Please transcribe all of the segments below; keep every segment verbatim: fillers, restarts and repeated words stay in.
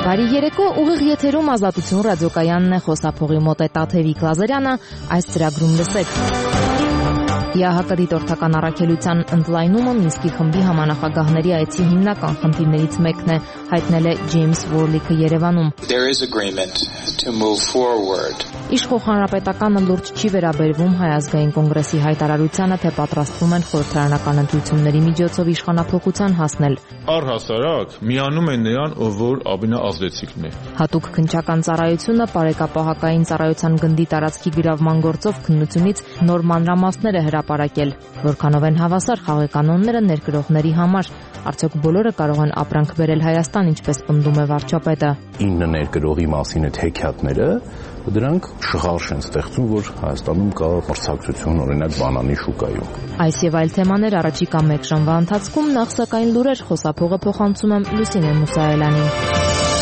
Բարի երեկո, ուղիղ եթերում Ազատություն ռադիոկայանն է, խոսափողի մոտ է Տաթևիկ Լազարյանը, այս ծրագրում լսեք։ ԵԱՀԿ դիտորդական առաքելության ընդլայնումը Մինսկի խմբի համանախագահների այցի հիմնական խնդիրներից մեկն է, հայտնել է Ջեյմս Վորլիքը Երևանում։ Իշխող հանրապետականը լուրջ չի վերաբերվում Հայ ազգային կոնգրեսի հայտարարությանը, թե պատրաստվում են խորհրդարանական ընտրությունների միջոցով իշխանափոխության հասնել։ Առհասարակ միանում են նրան, ով որ ամենաազդեցիկն է։ Հատուկ քննչական ծառայությունը բարեկապահակային ծառայության գնդի տարածքի գրավման գործով քննությունից նոր մանրամասներ է հրապարակել, որքանով են հավասար խաղեկանոնները ներկրողների համար։ Արդյոք բոլորը կարող են ապրանք բերել Հայաստան, ինչպես պնդում է վարչապետը։ ինը ներկրողի մասին այդ հեքիաթները, դրանք շղարշ են ստեղծում, որ Հայաստանում կա մրցակցություն օրինակ բանանի շուկայում։ Այս եւ այլ թեմաներ առաջիկա մեկ ժամվա ընթացքում, նախ սակայն լուրեր, խոսափողը փոխանցում եմ Լուսինե Մուսայելյանին։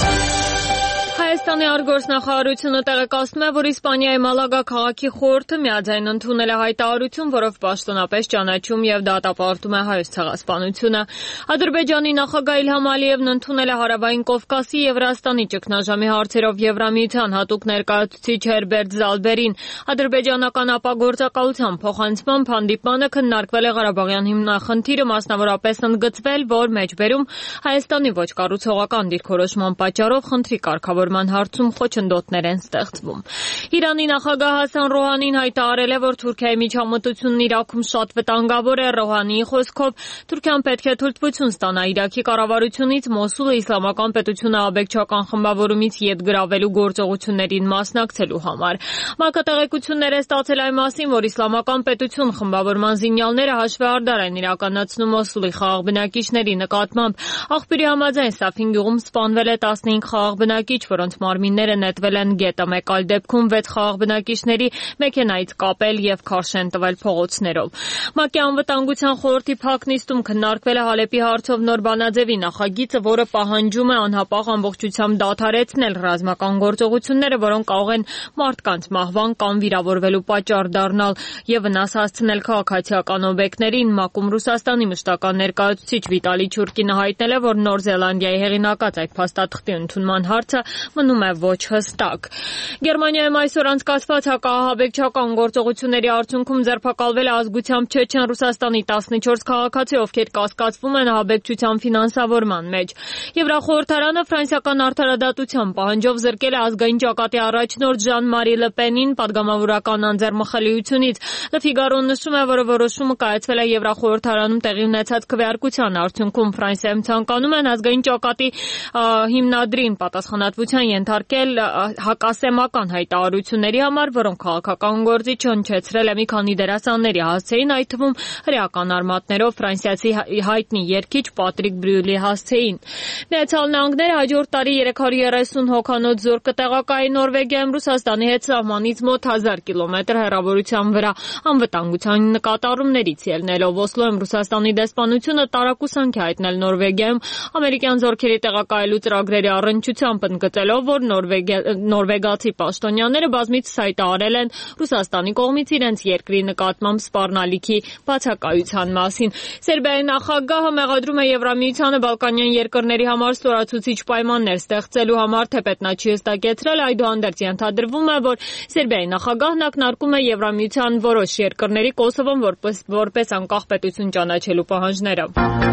Հայաստանի արտգործնախարարությունը տեղեկացնում է, որ Իսպանիայի Մալագա քաղաքի խորհուրդը միաձայն ընդունել է հայտարարություն, որով պաշտոնապես ճանաչում եւ դատապարտում է հայոց ցեղասպանությունը։ Ադրբեջանի նախագահ Իլհամ Ալիևն ընդունել է Հարավային Կովկասի եւ Վրաստանի ճգնաժամի հարցերով Եվրամիության հատուկ ներկայացուցիչ Հերբերտ Զալբերին։ Ադրբեջանական ապագործակալության փոխանցմամբ հանդիպմանը քննարկվել է Ղարաբաղյան հիմնախնդիրը, մասնավորապես ընդգծվել, որ մեջբերում Հայաստանի ոչ կառուցողական դիրքորոշման պատճառով խնդրի կարգավորման հարցում խոչընդոտներ են ստեղծվում։ Իրանի նախագահ Հասան Ռոհանին հայտարարել է, որ Թուրքիայի միջամտությունն Իրաքում շատ վտանգավոր է։ Ռոհանիի խոսքով Թուրքիան պետք է թույլտվություն ստանա Իրաքի կառավարությունից Մոսուլը իսլամական պետությունը աբեկչական խմբավորումից ետ գրավելու գործողություններին մասնակցելու համար։ ՄԱԿ-ը տեղեկություններ է ստացել այն մասին, որ իսլամական պետություն խմբավորման զինյալները հաշվեհարդար են իրականացնում Մոսուլի խաղաղ բնակիչների նկատմամբ։ Աղբյուրի համաձայն Սաֆին գյուղում սպանվել է տասնհինգ խաղաղ բնակիչ, որոնց մարմինները նետվել են գետը, մեկ այլ դեպքում վեց խաղաղ բնակիչների մեքենայից կապել եւ քարշ են տվել փողոցներով։ ՄԱԿ-ի անվտանգության խորհրդի փակնիստում քննարկվել է Հալեպի հարցով նոր բանաձևի նախագիծը, որը պահանջում է անհապաղ ամբողջությամբ դադարեցնել ռազմական գործողությունները, որոնք կարող են մարդկանց մահվան կամ վիրավորվելու պատճառ դառնալ եւ վնաս հասցնել քաղաքացիական օբյեկտներին։ ՄԱԿ-ում Ռուսաստանի մշտական ներկայացուցիչ Վիտալի Չուրկինը հայտնել է, որ Նոր Զելանդիայի հեղինակած այդ փաստաթղթի ընդունման հարցը մնում է ոչ հստակ։ Գերմանիայում այսօր անցկացված հակահաբեկչական գործողությունների արդյունքում ձերբակալվել է ազգությամբ չեչեն Ռուսաստանի տասնչորս քաղաքացի, ովքեր կասկածվում են ահաբեկչության ֆինանսավորման մեջ։ Եվրախորհրդարանը ֆրանսիական արդարադատության պահանջով զրկել է ազգային ճակատի առաջնորդ Ժան-Մարի Լը Պենին պատգամավորական անձեռմխելիությունից։ Լը Ֆիգարոն նշում է, որ որոշումը կայացվել է Եվրախորհրդարանում տեղի ունեցած քվեարկության արդյունքում։ Ֆրանսիայում ցանկանում են ազգային ճակատի հիմնադրին պատասխանատվության ենթարկել հակասեմական հայտարարությունների համար, որոնք քաղաքական գործիչ հնչեցրել է մի քանի դերասանների հասցեին, այդ թվում հրեական արմատներով ֆրանսիացի հայտնի երգիչ Պատրիկ Բրյուլի հասցեին։ Միացյալ Նահանգները հաջորդ տարի երեք հարյուր երեսուն հոգանոց զորք կտեղակայի Նորվեգիայում Ռուսաստանի հետ սահմանից մոտ հազար կիլոմետր հեռավորության վրա անվտանգության նկատառումներից ելնելով Օսլոյում Ռուսաստանի դեսպանությունը տարակուսանք է հայտնել Նորվեգիայում ամերիկյան զորքերի տեղակայելու ծրագրերի առնչությամբ, ընդգծելով, որ նորվեգացի պաշտոնյաները բազմիցս հայտարարել են Ռուսաստանի կողմից իրենց երկրի նկատմամբ սպառնալիքի բացակայության մասին։ Սերբիայի նախագահը մեղադրում է Եվրամիությանը Բալկանյան երկրների համար ստորացուցիչ պայմաններ ստեղծելու համար, թեպետ նա չի հստակեցրել, այդուհանդերձ ենթադրվում է, որ Սերբիայի նախագահն ակնարկում է Եվրամիության որոշ երկրների Կոսովոն որպես, որպես անկախ պետություն ճանաչելու պահանջները։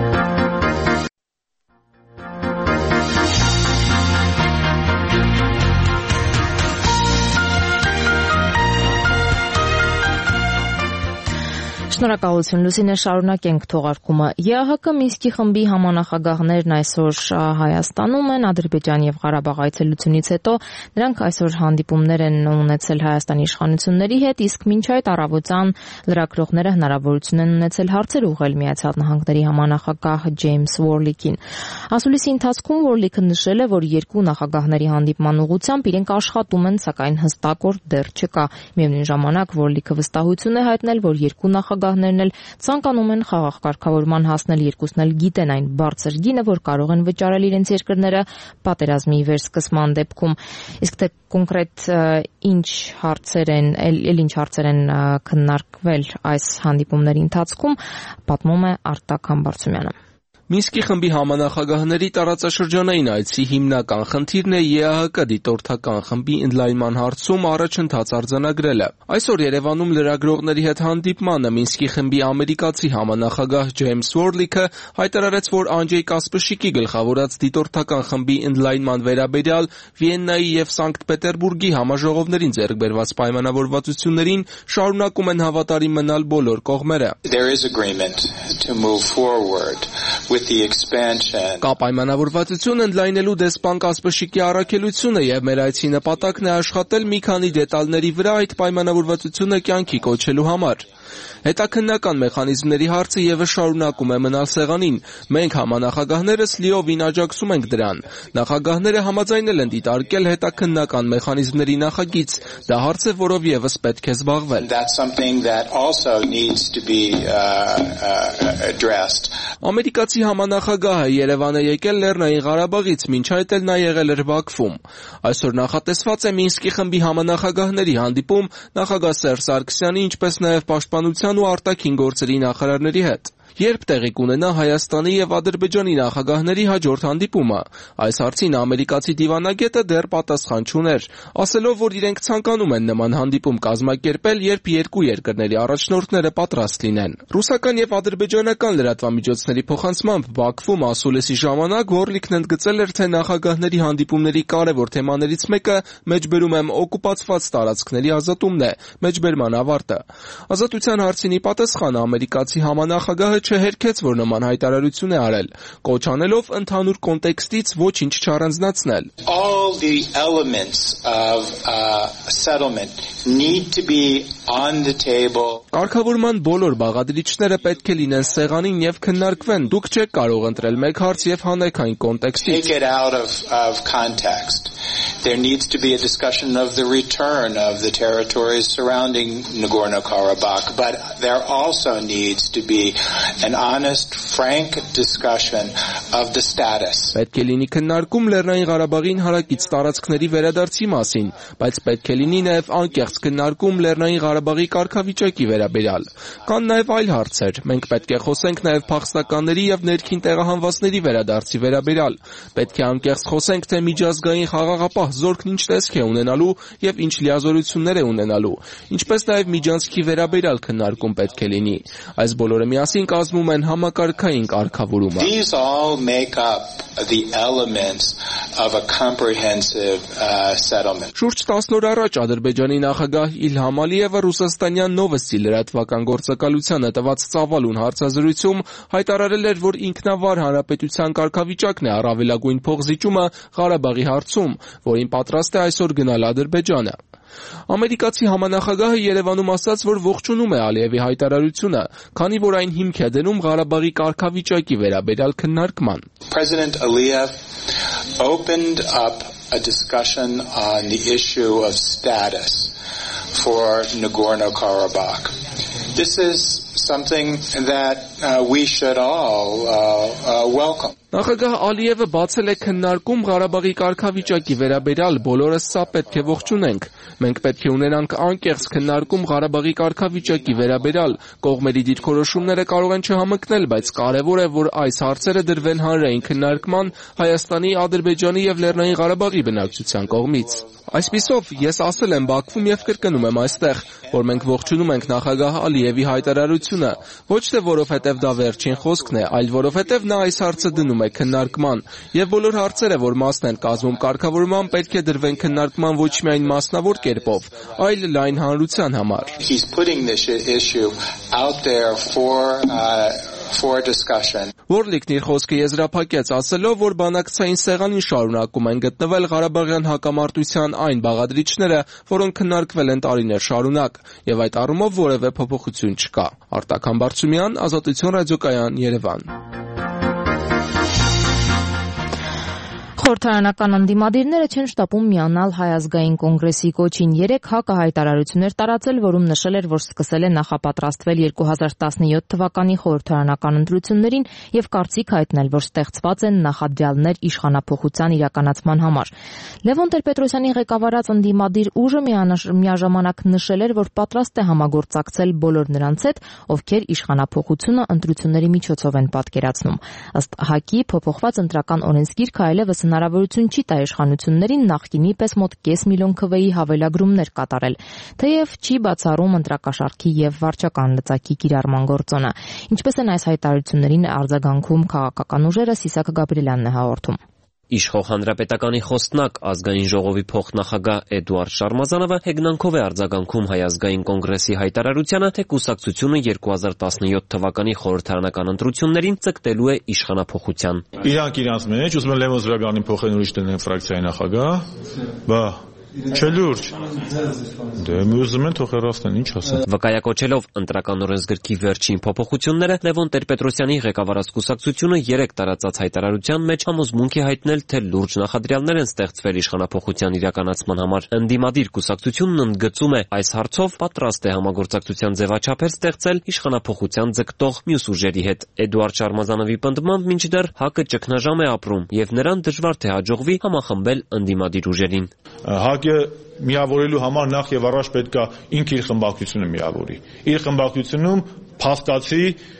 Շնորհակալություն Լուսինե, շարունակենք թողարկումը։ ԵԱՀԿ Մինսկի խմբի համանախագահներն այսօր Հայաստանում են Ադրբեջան եւ Ղարաբաղ այցելությունից հետո նրանք այսօր հանդիպումներ են ունեցել Հայաստանի իշխանությունների հետ, իսկ մինչ այդ առավոտյան լրագրողները հնարավորություն են ունեցել հարցեր ուղղել Միացյալ Նահանգների համանախագահ Ջեյմս Վորլիքին։ Ասուլիսի ընթացքում Վորլիքը նշել է, որ երկու նախագահների հանդիպման ուղղությամբ իրենք աշխատում են, սակայն հստակ օր դեռ չկա։ Միևնույն ժամանակ Վորլիքը վստահություն է հայտնել, որ երկու նախագահներն էլ ցանկանում են խաղաղ կարգավորման հասնել, երկուսն էլ գիտեն այն բարձր գինը, որ կարող են վճարել իրենց երկրները պատերազմի վերսկսման դեպքում։ Իսկ թե կոնկրետ ինչ հարցեր են, էլ ինչ հարցեր են քննարկվել այս հանդիպումների ընթացքում, պատմում է Արտակ Համբարձումյանը։ Մինսկի խմբի համանախագահների տարածաշրջանային այցի հիմնական խնդիրն է ԵԱՀԿ դիտորդական խմբի ընդլայնման հարցում առաջընթաց արձանագրելը։ Այսօր Երևանում լրագրողների հետ հանդիպմանը Մինսկի խմբի ամերիկացի համանախագահ Ջեյմս Ուորլիքը հայտարարեց, որ Անջեյ Կասպրշիկի գլխավորած դիտորդական խմբի ընդլայնման վերաբերյալ Վիեննայի եւ Սանկտ Պետերբուրգի համաժողովներին ձեռք բերված պայմանավորվածություններին շարունակում են հավատարիմ մնալ բոլոր կողմերը։ Կա պայմանավորվածություն ընդլայնելու դեսպան Կասպրշիկի առաքելությունը եւ մեր այցի նպատակն է աշխատել մի քանի դետալների վրա այդ պայմանավորվածությունը կյանքի կոչելու համար։ Հետաքննական մեխանիզմների հարցը եւս շարունակում է մնալ սեղանին։ Մենք համանախագահներս լիովին աջակցում ենք դրան։ Նախագահները համաձայնել են դիտարկել հետաքննական մեխանիզմների նախագիծ։ Դա հարց է, որով եւս պետք է զբաղվել։ Ամերիկացի համանախագահը Երևան է եկել Լեռնային Ղարաբաղից, մինչ այդ էլ նա եղել էր Բաքվում։ Այսօր նախատեսված է Մինսկի խմբի համանախագահների հանդիպում նախագահ Սերժ Սարգսյանի, ինչպես նաև պաշտպանության ու արտաքին գործերի նախարարների հետ։ Երբ տեղի կունենա Հայաստանի եւ Ադրբեջանի նախագահների հաջորդ հանդիպումը։ Այս հարցին ամերիկացի դիվանագետը դեռ պատասխան չուներ, ասելով, որ իրենք ցանկանում են նման հանդիպում կազմակերպել, երբ երկու երկրների առաջնորդները պատրաստ լինեն։ Ռուսական եւ ադրբեջանական լրատվամիջոցների փոխանցմամբ Բաքվում ասուլիսի ժամանակ Ուորլիքն ընդգծել էր, թե նախագահների հանդիպումների կարևոր թեմաներից մեկը մեջբերում եմ օկուպացված տարածքների ազատումն է, մեջբերման ավարտը։ Ազատության հարցին ի պատասխան ամերիկացի համանախագահը չհերքեց, որ նման հայտարարություն է արել, կոչ անելով ընդհանուր կոնտեքստից ոչինչ չառանձնացնել։ All the elements of uh, settlement need to be on the table. Կարգավորման բոլոր բաղադրիչները պետք է լինեն սեղանին եւ քննարկվեն։ Դուք չեք կարող ընտրել մեկ հարց եւ հանեք այն կոնտեքստից։ Take it out of of context. There needs to be a discussion of the return of the territories surrounding Nagorno-Karabakh, but there also needs to be an honest, frank discussion of the status. Պետք է լինի քննարկում Լեռնային Ղարաբաղին հարակից տարածքների վերադարձի մասին, բայց պետք է լինի նաև անկեղծ քննարկում Լեռնային Ղարաբաղի կարգավիճակի վերաբերյալ։ Կան նաև այլ հարցեր։ Մենք պետք է խոսենք նաև փախստականների եւ ներքին տեղահանվածների վերադարձի վերաբերյալ։ Պետք է անկեղծ խոսենք, թե միջազգային խաղաղապահ զորքն ինչ տեսք է ունենալու եւ ինչ լիազորություններ է ունենալու, ինչպես նաև միջանցքի վերաբերյալ քննարկում պետք է լինի։ Այս բոլորը միասին կազմում են համակարգային կարգավորումը։ These all make up the elements of a comprehensive uh, settlement. Շուրջ տասն օր առաջ Ադրբեջանի նախագահ Իլհամ Ալիևը Ռուսաստանյան Նովոստի լրատվական գործակալությանը տված ծավալուն հարցազրույցում հայտարարել էր, որ ինքնավար հանրապետության կարգավիճակն է առավելագույն փոխզիջումը Ղարաբաղի հարցում, որին պատրաստ է այսօր գնալ Ադրբեջանը։ Ամերիկացի համանախագահը Երևանում ասաց, որ ողջունում է Ալիևի հայտարարությունը, քանի որ այն հիմք է դնում Ղարաբաղի կարգավիճակի վերաբերյալ քննարկման։ President Aliyev opened up a discussion on the issue of status for Nagorno-Karabakh. This is something that uh, we should all uh, uh, welcome. Նախագահ Ալիևը բացել է քննարկում Ղարաբաղի կարգավիճակի վերաբերյալ, բոլորս սա պետք է ողջունենք։ Մենք պետք է ունենանք անկեղծ քննարկում Ղարաբաղի կարգավիճակի վերաբերյալ։ Կողմերի դիրքորոշումները կարող են չհամընկնել, բայց կարևոր է, որ այս հարցերը դրվեն հանրային քննարկման Հայաստանի, Ադրբեջանի եւ Լեռնային Ղարաբաղի բնակչության կողմից։ Այսպիսով, ես ասել եմ Բաքվում եւ կրկնում եմ այստեղ, որ մենք ողջունում ենք նախագահ Ալիևի հայտարարությունը, ոչ թե որովհետեւ դա վերջին խոսքն է, այլ որովհետեւ նա այս հարցը դնում է քննարկման, եւ բոլոր հարցերը, որ մասն են կազմում կարգավորման, պետք է դրվեն քննարկման ոչ միայն մասնավոր կերպով, այլ լայն հանրության համար։ He's putting this issue out there for uh, for discussion. Ուորլիքն իր խոսքը եզրափակեց, ասելով, որ բանակցային սեղանին շարունակում են գտնվել Ղարաբաղյան հակամարտության այն բաղադրիչները, որոնք քննարկվել են տարիներ շարունակ, եւ այդ առումով որևէ փոփոխություն չկա։ Արտակ Համբարձումյան, Ազատություն ռադիոկայան, Երևան։ Խորհրդարանական ընդդիմադիրները չեն շտապում միանալ Հայ ազգային կոնգրեսի կոչին։ Երեք ՀԱԿ-ը հայտարարություններ տարածել, որում նշել էր, որ սկսել է նախապատրաստվել երկու հազար տասնյոթ թվականի խորհրդարանական ընտրություններին եւ կարծիք հայտնել, որ ստեղծված են նախադրյալներ իշխանափոխության իրականացման համար։ Լևոն Տեր-Պետրոսյանի ղեկավարած ընդդիմադիր ուժը միաժամանակ նշել էր, որ պատրաստ է համագործակցել բոլոր նրանց հետ, ովքեր իշխանափոխությունը ընտրությունների միջոցով են պատկերացնում։ Ըստ ՀԱԿ-ի փոփոխված ընտրական օրենսգիրքը այլևս հնարավորություն չի տա իշխանություններին նախկինի պես մոտ կես միլիոն քվեի հավելագրումներ կատարել, թեև չի բացառում ընտրակաշառքի եւ վարչական լծակի կիրառման գործոնը։ Ինչպես են այս հայտարարություններին արձագանքում քաղաքական ուժերը, Սիսակ Գաբրիելյանն է հաղորդում։ Իշխող հանրապետականի խոսնակ ազգային ժողովի փոխնախագահ Էդուարդ Շարմազանովը հեգնանքով է արձագանքում Հայ ազգային կոնգրեսի հայտարարությանը, թե կուսակցությունը երկու հազար տասնյոթ թվականի խորհրդարանական ընտրություններին ձգտելու է իշխանափոխության։ Իրանք իրանց մեջ ուզում են Լևոն Զուրաբյանին փոխեն ուրիշ տնեն ֆրակցիայի նախագահ, բա Չէ լուրջ։ Դե ուզում են թող հեռացնեն, ինչ ասեն։ Վկայակոչելով ընտրական օրենսգրքի վերջին փոփոխությունները, Լևոն Տեր-Պետրոսյանի ղեկավարած կուսակցությունը երեք տարածած հայտարարության մեջ համոզմունք է հայտնել, թե լուրջ նախադրյալներ են ստեղծվել իշխանափոխության իրականացման համար։ Ընդդիմադիր կուսակցությունն ընդգծում է, այս հարցով պատրաստ է համագործակցության ձևաչափեր ստեղծել իշխանափոխության ձգտող մյուս ուժերի հետ։ Էդուարդ Շարմազանովի պնդմամբ մինչդեռ ՀԱԿ-ը ճգնաժամ է ապրում եւ նրան դժվար թե հաջողվի համախմբել ընդդիմադիր ուժերին։ ՀԱԿ-ը միավորելու համար նախ եւ առաջ պետք է ինքը իր խմբակցությունը միավորի։ Իր խմբակցությունում փաստացի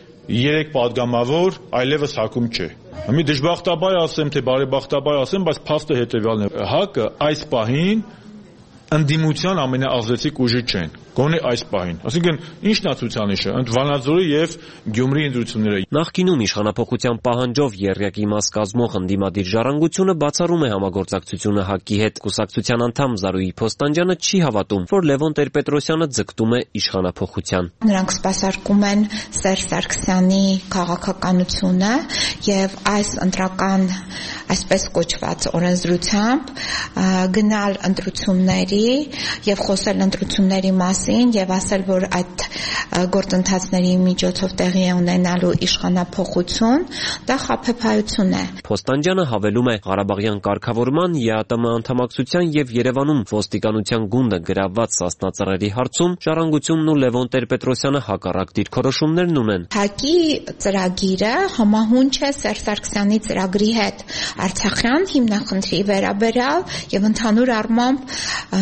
երեք падգամավոր այլևս ՀԱԿ-ում չէ։ Մի դժբախտաբար ասեմ, թե բարեբախտաբար ասեմ, բայց փաստը հետեւյալն է։ ՀԱԿ-ը այս պահին ընդդիմության ամենաազդեցիկ ուժը չեն, գոնե այս պահին։ Այսինքն ի՞նչն է ցուցանիշը, ընդ Վանաձորի եւ Գյումրի ընտրությունները։ Նախկինում իշխանափոխության պահանջով եռյակի մաս կազմող ընդդիմադիր ժառանգությունը բացառում է համագործակցությունը ՀԱԿ-ի հետ։ Կուսակցության անդամ Զարուհի Փոստանջյանը չի հավատում, որ Լևոն Տեր-Պետրոսյանը ձգտում է իշխանափոխության։ Նրանք սպասարկում են Սերժ Սարգսյանի քաղաքականությունը եւ այս ընտրական այսպես կոչված օրենսդրությամբ գնալ ընտրությունների եւ խոսել ընտրությունների մասին եւ ասել, որ այդ գործընթացների միջոցով տեղի է ունենալու իշխանափոխություն, դա խաբեբայություն է։ Փոստանջյանը հավելում է, Ղարաբաղյան կարգավորման, ԵԱՏՄ անդամակցության եւ Երևանում ոստիկանության գունդը գրավված սասնածռերի հարցում ժառանգությունն ու Լևոն Տեր-Պետրոսյանը հակառակ դիրքորոշումներն ունեն։ ՀԱԿ-ի ծրագիրը համահունչ է Սերժ Սարգսյանի ծրագրի հետ Արցախյան հիմնախնդրի վերաբերյալ եւ ընդհանուր առմամբ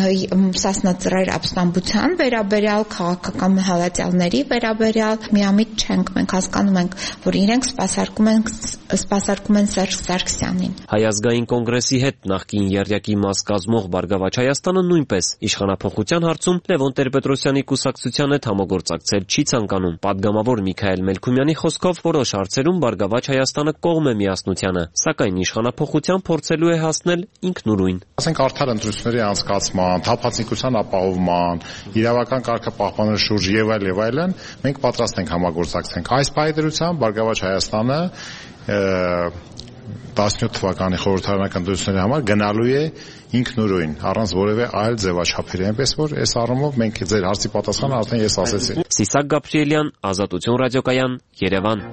սասնածռեր ապստամբության վերաբերյալ, քաղաքական մահացյալների վերաբերյալ միամիտ չենք, մենք հասկանում ենք, որ իրենք սպասարկում են սպասարկում են Սերժ Սարգսյանին։ Հայ ազգային կոնգրեսի հետ նախկին եռյակի մաս կազմող Բարգավաճ Հայաստանը նույնպես իշխանափոխության հարցում Լևոն Տեր-Պետրոսյանի կուսակցության հետ համագործակցել չի ցանկանում։ Պատգամավոր Միքայել Մելքումյանի խոսքով որոշ հարցերում Բարգավաճ Հայաստանը կողմ է միասնությանը, սակայն իշխանափոխության փորձելու է հասնել ինքնուրույն։ Ասենք արդար ընտրությունների անցկացման, թափանցիկության ապահովման, իրավական կարգը պահպանելու շուրջ եւ այլ եւ այլն, մենք պատրաստ ենք համագործակցենք։ Այս պայմանությամբ Բարգավաճ Հայաստանը տասնյոթ թվականի խորհրդարանական ընտրությունների համար գնալու է ինքնուրույն, առանց որևէ այլ ձևաչափերի, այնպես որ այս առումով մենք ձեր հարցի պատասխանը արդեն ես ասեցի։ Սիսակ Գաբրիելյան, Ազատություն ռադիոկայան, Երևան։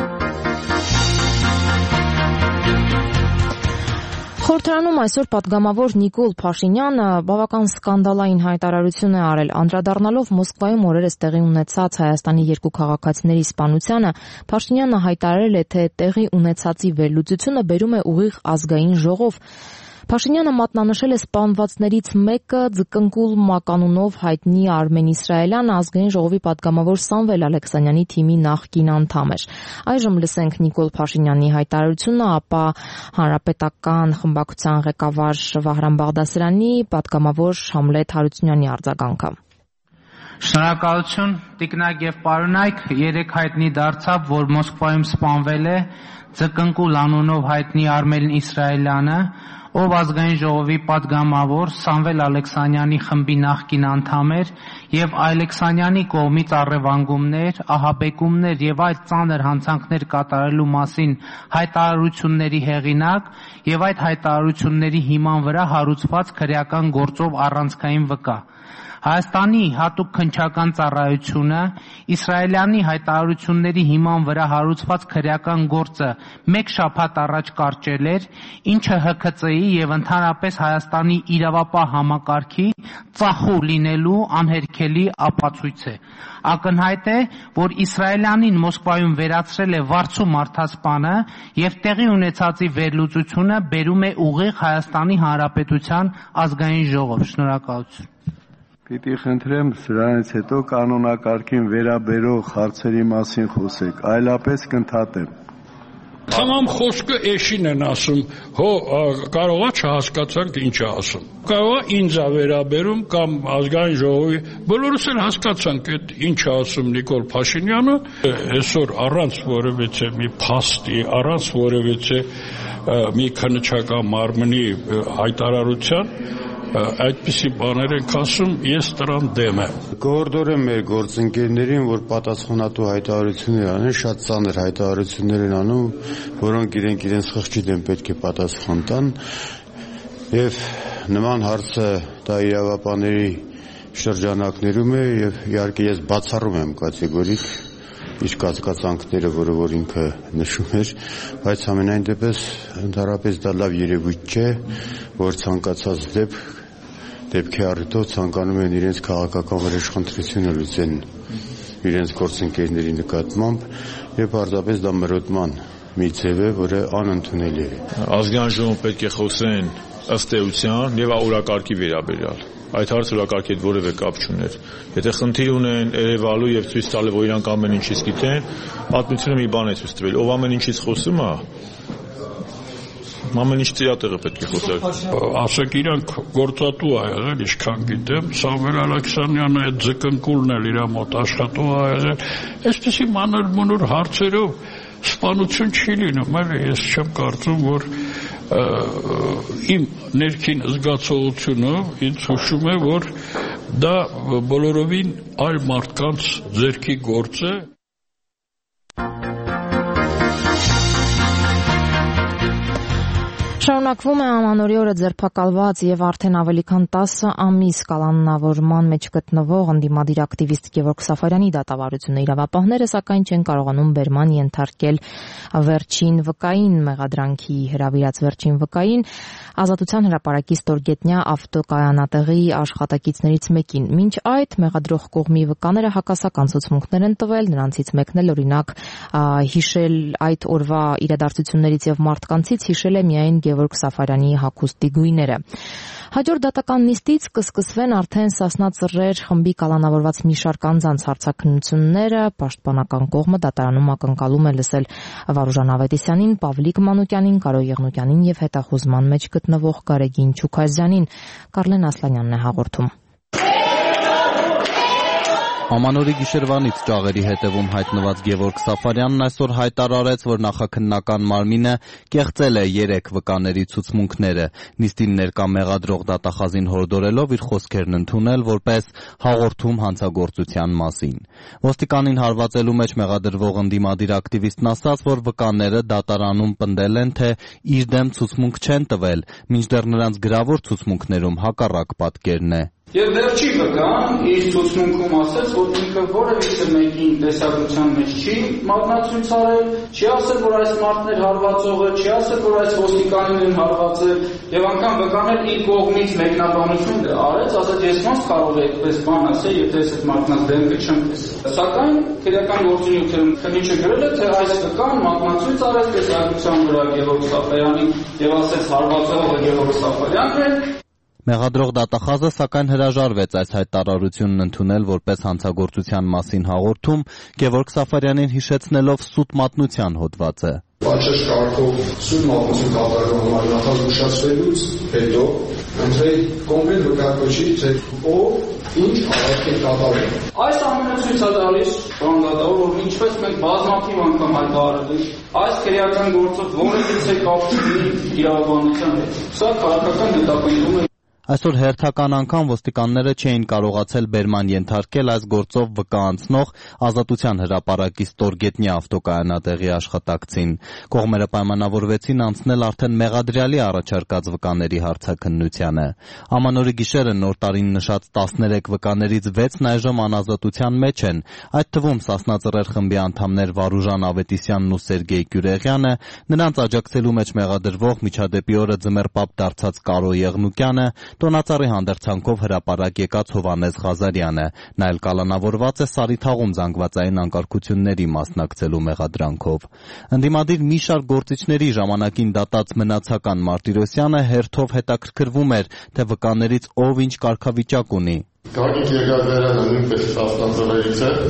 Խորհրդարանում այսօր պատգամավոր Նիկոլ Փաշինյանը բավական սկանդալային հայտարարություն է արել, անդրադառնալով Մոսկվայում օրերս տեղի ունեցած Հայաստանի երկու քաղաքացիների սպանությանը։ Փաշինյանը հայտարարել է, թե տեղի ունեցածի վերլուծությունը բերում է ուղիղ ազգային ժողով։ Փաշինյանը մատնանշել է սպանվածներից մեկը ձկնկուլ մականունով հայտնի Արմեն Իսրայելյանը ազգային ժողովի պատգամավոր Սամվել Ալեքսանյանի թիմի նախկին անդամ էր։ Այժմ լսենք Նիկոլ Փաշինյանի հայտարարությունը, ապա Հանրապետական խմբակցության ղեկավար Վահրամ Բաղդասարյանի, պատգամավոր Համլետ Հարությունյանի արձագանքը։ Շնորհակալություն, տիկնակ եւ պարոնայք, երեք հայտնի դարձավ, որ Մոսկվայում սպանվել է ձկնկուլ անունով հայտնի Արմեն Իսրայելյանը, ով ազգային ժողովի պատգամավոր Սամվել Ալեքսանյանի խմբի նախկին անդամ էր եւ Ալեքսանյանի կողմից առևանգումներ, ահաբեկումներ եւ այլ ծանր հանցանքներ կատարելու մասին հայտարարությունների հեղինակ եւ այդ հայտարարությունների հիման վրա հարուցված քրեական գործով առանցքային վկա։ Հայաստանի հատուկ քննչական ծառայությունը իսրայելյանի հայտարարությունների հիման վրա հարուցված քրեական գործը մեկ շաբաթ առաջ կարճել էր, ինչը Հ K C-ի եւ ընդհանրապես Հայաստանի իրավապահ համակարգի ծախու լինելու անհերքելի ապացույց է։ Ակնհայտ է, որ իսրայելյանին Մոսկվայում վերացրել է վարձու մարդասպանը եւ տեղի ունեցածի վերլուծությունը բերում է ուղիղ Հայաստանի Հանրապետության ազգային ժողով։ Շնորհակալություն։ Պիտի խնդրեմ սրանից հետո կանոնակարգին վերաբերող հարցերի մասին խոսեք, այլապես կընդհատեմ։ Թամամ խոսքը էշին են ասում, հո կարողա չհասկացանք ինչ է ասում։ Կարողա ինձ է վերաբերում կամ ազգային ժողովի, բոլորս էլ հասկացանք այդ ինչ է ասում Նիկոլ Փաշինյանը, այսօր առանց որևէ մի փաստի, առանց որևէ մի քննչական մարմնի հայտարարության այդպիսի բաներ ենք ասում, ես դրան դեմ եմ։ Գորդորեմ մեր գործընկերներին, որ պատասխանատու հայտարարություններ անեն, շատ ծանր հայտարարություններ են անում, որոնք իրենք իրենց խղճի դեմ պետք է պատասխան տան, եւ նման հարցը դա իրավապահների շրջանակներում է եւ իհարկե ես բացառում եմ կատեգորիկ իր կասկածանքները, որը որ ինքը նշում էր, բայց ամենայն դեպս ընդհանրապես դա լավ երևույթ չէ, որ ցանկացած դեպք դեպքի առիթով ցանկանում են իրենց քաղաքական վրեժխնդրությունը լուծեն իրենց գործընկերների նկատմամբ եւ պարզապես դա մրոտման մի ձև է, որը անընդունելի է։ Ազգային ժողովում պետք է խոսեն ըստ էության եւ օրակարգի վերաբերյալ։ Այդ հարցը օրակարգի հետ որևէ կապ չուներ։ Եթե խնդիր ունեն երևալու եւ ցույց տալու, որ իրանք ամեն ինչից գիտեն, պատմությունը մի բան է ցույց տվել։ Ով ամեն ինչից խոսում է, ամեն ինչ ծիատեղը պետք է խոսել։ Ասեք իրանք գործատու ա եղել, ինչքան գիտեմ, Սամվել Ալեքսանյանը այդ ձկնկուլն էլ իր մոտ աշխատող ա եղել։ Այսպեսի մանր մունուր հարցերով սպանություն չի լինում, այլ ես չեմ կարծում, որ իմ ներքին զգացողությունը ինձ հուշում է, որ դա բոլորովին այլ մարդկանց ձեռքի գործ է։ Շարունակվում է Ամանորի օրը ձերբակալված եւ արդեն ավելի քան տասը ամիս կալանավորման մեջ գտնվող ընդդիմադիր ակտիվիստ Գևորգ Սաֆարյանի դատավարությունը։ Իրավապահները սակայն չեն կարողանում բերման ենթարկել վերջին վկային մեղադրանքի հրավիրած վերջին վկային Ազատության հրապարակի ստորգետնյա ավտոկայանատեղի աշխատակիցներից մեկին։ Մինչ այդ մեղադրող կողմի վկաները հակասական ցուցմունքներ են տվել, նրանցից մեկն էլ օրինակ հիշել այդ օրվա իրադարձություններից եւ մարդկանցից հիշել է միայն Գևորգ Սաֆարյանի հագուստի գույները։ Հաջորդ դատական նիստից կսկսվեն արդեն Սասնա Ծռեր խմբի կալանավորված մի շարք անձանց հարցաքննությունները։ Պաշտպանական կողմը դատարանում ակնկալում է լսել Վարուժան Ավետիսյանին, Պավլիկ Մանուկյանին, Կարո Եղնուկյանին եւ հետախուզման մեջ գտնվող Գարեգին Չուքազյանին։ Կարլեն Ասլանյանն է հաղորդում։ Ամանորի գիշերվանից ճաղերի հետևում հայտնված Գևորգ Սաֆարյանն այսօր հայտարարեց, որ նախաքննական մարմինը կեղծել է երեք վկաների ցուցմունքները, նիստին ներկա մեղադրող դատախազին հորդորելով իր խոսքերն ընդունել որպես հաղորդում հանցագործության մասին։ Ոստիկանին հարվածելու մեջ մեղադրվող ընդդիմադիր ակտիվիստն ասաց, որ վկաները դատարանում պնդել են, թե իր դեմ ցուցմունք չեն տվել, մինչդեռ նրանց գրավոր ցուցմունքներում հակառակ պատկերն է։ Եվ վերջի վկան իր ցուցմունքում ասաց, որ ինքը որևիցե մեկին տեսակցության մեջ չի մատնացույց արել, չի ասել, որ այս մարդն էր հարվածողը, չի ասել, որ այս ոստիկանին են հարվածել, եւ անգամ վկան էլ իր կողմից մեկնաբանություն արեց, ասաց, ես ոնց կարող եմ այդպես բան ասել, եթե այս մարդկանց դեմքը չեմ տեսել։ Սակայն քրեական գործունեությունում քննիչը գրել է, թե այս վկան մատնացույց արեց տեսակցության վրա Գևորգ Սաֆարյանին եւ ասաց հարվածողը Գևորգ Սաֆարյանն է։ Մեղադրող դատախազը սակայն հրաժարվեց այս հայտարարությունն ընդունել որպես հանցագործության մասին հաղորդում, Գևորգ Սաֆարյանին հիշեցնելով սուտ մատնության հոդվածը։ Պատշաճ կարգով սուտ մատնություն կատարելու համար նախազգուշացվելուց հետո ընտրել կոնկրետ վկայակոչի, թե ով ինչ արարք է կատարել։ Այս ամենը ցույց է տալիս բանդատավոր, որ ինչպես մենք բազմաթիվ անգամ հայտարարել ենք, այս քրեական գործով որևիցե կապ չունի իրավաբանության հետ։ Սա քաղաքական հետապնդում է։ Այսօր հերթական անգամ ոստիկանները չէին կարողացել բերման ենթարկել այս գործով վկա անցնող Ազատության հրապարակի ստորգետնյա ավտոկայանատեղի աշխատակցին։ Կողմերը պայմանավորվեցին անցնել արդեն մեղադրյալի առաջարկած վկաների հարցաքննությանը։ Ամանորի գիշերը Նոր տարին նշած տասներեք վկաներից վեցն այժմ անազատության մեջ են, այդ թվում Սասնա Ծռեր խմբի անդամներ Վարուժան Ավետիսյանն ու Սերգեյ Գյուրեղյանը, նրանց աջակցելու մեջ մեղադրվող միջադեպի օրը ձմեռպապ դարձած Կարո Եղնուկյանը, տոնածառի հանդերձանքով հրապարակ եկած Հովհաննես Ղազարյանը, նա էլ կալանավորված է Սարիթաղում զանգվածային անկարգությունների մասնակցելու մեղադրանքով։ Ընդդիմադիր մի շարք գործիչների ժամանակին դատած Մնացական Մարտիրոսյանը հերթով հետաքրքրվում էր, թե վկաներից ով ինչ կարգավիճակ ունի։ Գագիկ Եղիազարյանը նույնպես Սասնա Ծռերից է։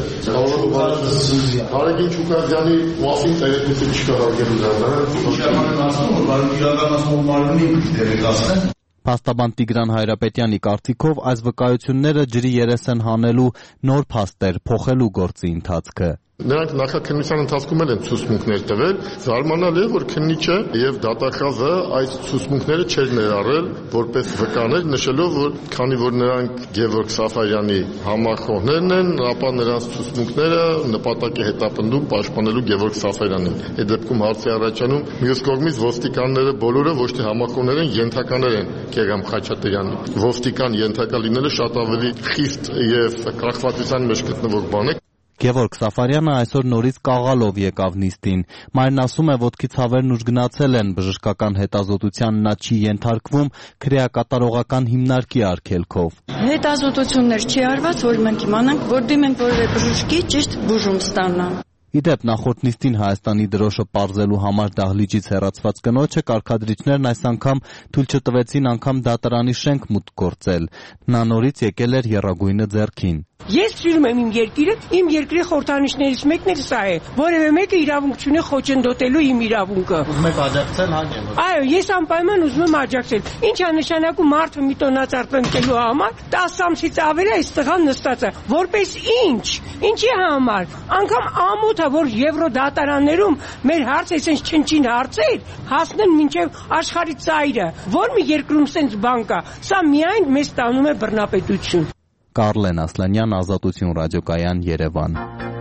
Գարեգին Չուկազյանի մասին տեղեկություն չկա արգելու դառնալ։ Ժամանակ ասում որ բարի իրականացնող մարմինի տեղեկացնեն։ Փաստաբան Տիգրան Հայրապետյանի կարծիքով այս վկայությունները ջրի երես են հանելու նոր փաստեր փոխելու գործի ընթացքը։ Նրանք նախաքննության ընթացքում են ցուցմունքներ տվել, զարմանալի է, որ քննիչը եւ դատախազը այս ցուցմունքները չէր ներառել որպես վկաներ, նշելով, որ քանի որ նրանք Գևորգ Սաֆարյանի համախոհներն են, ապա նրանց ցուցմունքները նպատակ է հետապնդում պաշտպանելու Գևորգ Սաֆարյանին։ Այդ դեպքում հարց է առաջանում, մյուս կողմից ոստիկանները բոլորը ոչ թե համախոհներ են, ենթականեր են Գեգամ Խաչատրյանի։ Ոստիկան ենթակա լինելը շատ ավելի խիստ եւ կախվածության մեջ գտնվող բան է։ Գևորգ Սաֆարյանը այսօր նորից կաղալով եկավ նիստին։ Մայրն ասում է, ոտքի ցավերն ուժգնացել են, բժշկական հետազոտության նա չի ենթարկվում քրեակատարողական հիմնարկի արգելքով։ Հետազոտություններ չի արված, որ մենք իմանանք, որ դիմենք որևէ բժշկի ճիշտ բուժում ստանա։ Իդեպ նախորդ նիստին Հայաստանի դրոշը պարզելու համար դահլիճից հեռացված կնոջը կարգադրիչներն այս անգամ թույլ չտվեցին անգամ դատարանի շենք մուտք գործել։ Նա նորից եկել էր եռագույնը ձեռքին։ Ես սիրում եմ իմ երկիրը, իմ երկրի խորհրդանիշներից մեկն էլ սա է։ Որևէ մեկը իրավունք չունի խոչընդոտելու իմ իրավունքը։ Ուզում եք աջակցել, հա՞ գեմ։ Այո, ես անպայման ուզում եմ աջակցել։ Ինչ է նշանակում մարդը մի տոնածառ տնկելու համար տասը ամսից ավել է այս տղան նստած է։ Որպես ինչ։ Ինչի համար։ Անգամ ամոթ է, որ Եվրոդատարաններում մեր հարց այսպես չնչին հարցեր հասնեն մինչև աշխարհի ծայրը։ Որ մի երկրում սենց բան կա։ Սա միայն մեզ տանում է բռնապետություն։ Կարլեն Ասլանյան, Ազատություն ռադիոկայան, Երևան։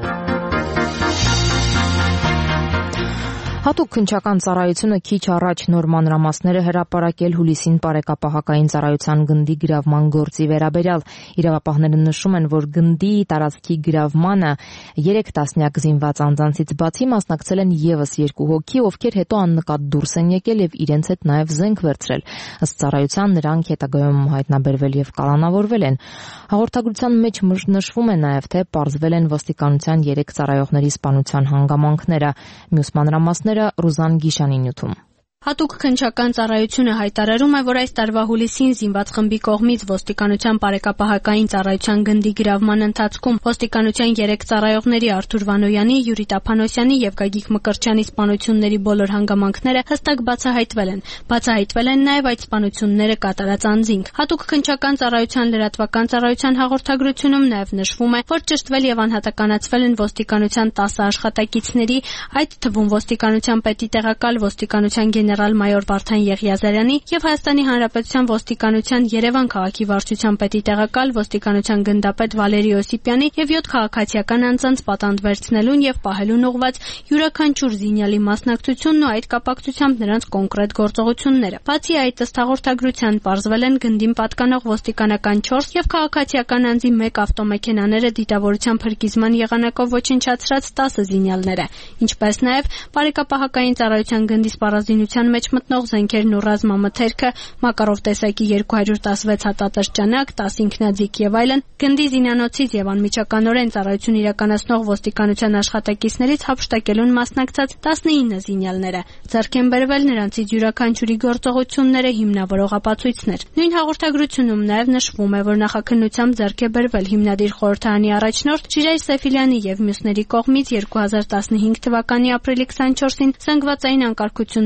Հատուկ քննչական ծառայությունը քիչ առաջ նոր մանրամասները հրապարակել հուլիսին պարեկապահակային ծառայության գնդի գրավման գործի վերաբերյալ։ Իրավապահները նշում են, որ գնդի տարածքի գրավմանը երեք տասնյակ զինված անձանցից բացի մասնակցել են եւս երկու հոգի, ովքեր հետո աննկատ դուրս են եկել եւ իրենց հետ նաեւ զենք վերցրել։ Ըստ ծառայության նրանք հետագայում հայտնաբերվել եւ կալանավորվել են։ Հաղորդագրության մեջ նշվում է նաեւ, թե պարզվել են ոստիկանության երեք ծառայողների սպանության հանգամանքները։ Մյուս մանրամասները Ռուզան Գիշանի նյութում։ Հատուկ քննչական ծառայությունը հայտարարում է, որ այս տարվա հուլիսին զինված խմբի կողմից ոստիկանության պարեկապահակային ծառայության գնդի գրավման ընթացքում ոստիկանության երեք ծառայողների Արթուր Վանոյանի, Յուրի Տափանոսյանի եւ Գագիկ Մկրտչյանի սպանությունների բոլոր հանգամանքները հստակ բացահայտվել են։ Բացահայտվել են նաեւ այդ սպանությունները կատարած անձինք։ Հատուկ քննչական ծառայության լրատվական ծառայության հաղորդագրությունում նաեւ նշվում է, որ ճշտվել եւ անհատականացվել են ոստիկանության տասը աշխատակիցների, այդ թվում ոստիկանության պետի տեղակալ, ոստիկանության գեներալ-մայոր Վարդան Եղիազարյանի եւ Հայաստանի Հանրապետության ոստիկանության Երևան քաղաքի վարչության պետի տեղակալ, ոստիկանության գնդապետ Վալերի Օսիպյանի եւ յոթ քաղաքացիական անձանց պատանդ վերցնելուն եւ պահելուն ուղղված յուրաքանչյուր զինյալի մասնակցությունն ու այդ կապակցությամբ նրանց կոնկրետ գործողությունները։ Բացի այդ, ըստ հաղորդագրության պարզվել են գնդին պատկանող ոստիկանական չորս եւ քաղաքացիական անձի մեկ ավտոմեքենաները դիտավորության փրկիզման եղանակով ոչնչացրած տասը զինյալները, ինչպես նաեւ պարեկապահակային ծառայության գնդի սպառազինության մեջ մտնող զենքերն ու ռազմամթերքը, Մակարով տեսակի երկու հարյուր տասնվեց հատատրճանակ, տասը ինքնաձիգ եւ այլն, գնդի զինանոցից եւ անմիջականորեն ծառայություն իրականացնող ոստիկանության աշխատակիցներից հափշտակելուն մասնակցած տասնինը զինյալները։ Ձեռք են բերվել նրանցից յուրաքանչյուրի գործողությունները հիմնավորող ապացույցներ։ Նույն հաղորդագրությունում նաեւ նշվում է, որ նախաքննությամբ ձեռք է բերվել հիմնադիր խորհրդարանի առաջնորդ Շիրայր Սեֆիլյանի եւ մյուսների կողմից երկու հազար տասնհինգ թվականի ապրիլի քսանչորսին զանգվածային անկարգություններ կազմակերպ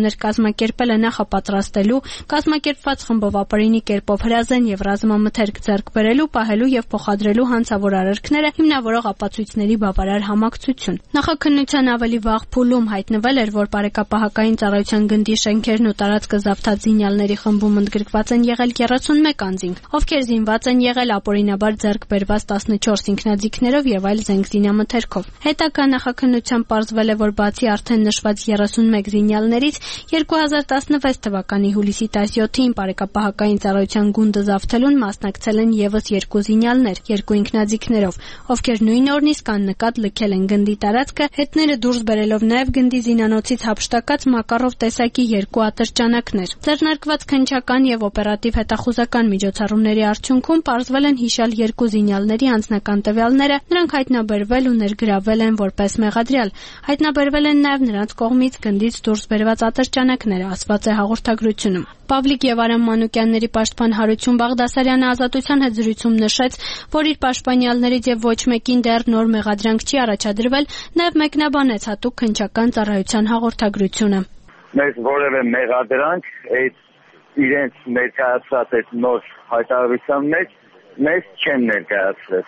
կազմակերպել է նախապատրաստելու, կազմակերպված խմբով ապարինի կերպով հրազեն եւ ռազմամթերք ձեռք բերելու, պահելու եւ փոխադրելու հանցավոր արարքները հիմնավորող ապացույցների բավարար համակցություն։ Նախաքննության ավելի վաղ փուլում հայտնվել էր, որ բարեկապահական ծառայության գնդի շենքերն ու տարածքը զավթած զինյալների խմբում ընդգրկված են եղել երեսունմեկ անձինք, ովքեր զինված են եղել ապօրինաբար ձեռք բերված տասնչորս ինքնաձիգներով եւ այլ զենքզինամթերքով։ Հետագա նախաքննությամբ պարզվել է, որ բացի արդեն նշված երեսունմեկ զինյալներից երկու հազար տասնվեց թվականի հուլիսի տասնյոթին բարեկապահական ծառայության գունդը զավթելուն մասնակցել են եւս երկու զինյալներ, երկու ինքնաձիգներով, ովքեր նույն օրն իսկ աննկատ լքել են գնդի տարածքը, հետները դուրս բերելով նաեւ գնդի զինանոցից հափշտակած Մակարով տեսակի երկու ատրճանակներ։ Ձեռնարկված քննչական եւ օպերատիվ հետախուզական միջոցառումների արդյունքում պարզվել են հիշյալ երկու զինյալների անձնական տվյալները, նրանք հայտնաբերվել ու ներգրավել են որպես մեղադրյալ։ Հայտնաբերվել են նաեւ նրանց կողմից գնդից դուրս բերված ատրճանակները, ասված է հաղորդագրությունում։ Պավլիկ եւ Արամ Մանուկյանների պաշտպան Հարություն Բաղդասարյանը Ազատության հետ զրույցում նշեց, որ իր պաշտպանյալներից եւ ոչ մեկին դեռ նոր մեղադրանք չի առաջադրվել, նաեւ մեկնաբանեց հատուկ քննչական ծառայության հաղորդագրությունը։ Մեզ որևէ մեղադրանք այդ իրենց ներկայացած այդ նոր հայտարարության մեջ մեզ չեն ներկայացրել։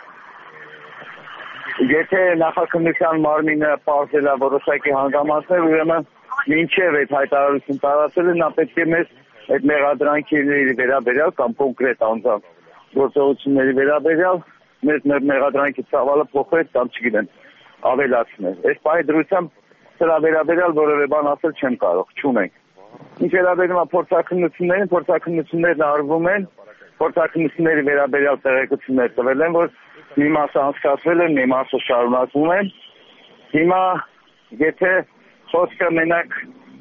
Եթե նախաքննության մարմինը պարզել է որոշակի հանգամանքներ, ուրեմն մինչև այդ հայտարարություն տարածելը նա պետք է մեզ այդ մեղադրանքների վերաբերյալ կամ կոնկրետ անձանց գործողությունների վերաբերյալ մեր մեղադրանքի ծավալը փոխել կամ չգիտեմ ավելացնել։ Այս պահի դրությամբ սրա վերաբերյալ որևէ բան ասել չեմ կարող, չունենք։ Ինչ վերաբերում է փորձաքննություններին, փորձաքննություններն արվում են, փորձաքննությունների վերաբերյալ տեղեկություններ տվել են, որ մի մասը անցկացվել է, մի մասը շարունակվում է։ Հիմա եթե խոսքը մենակ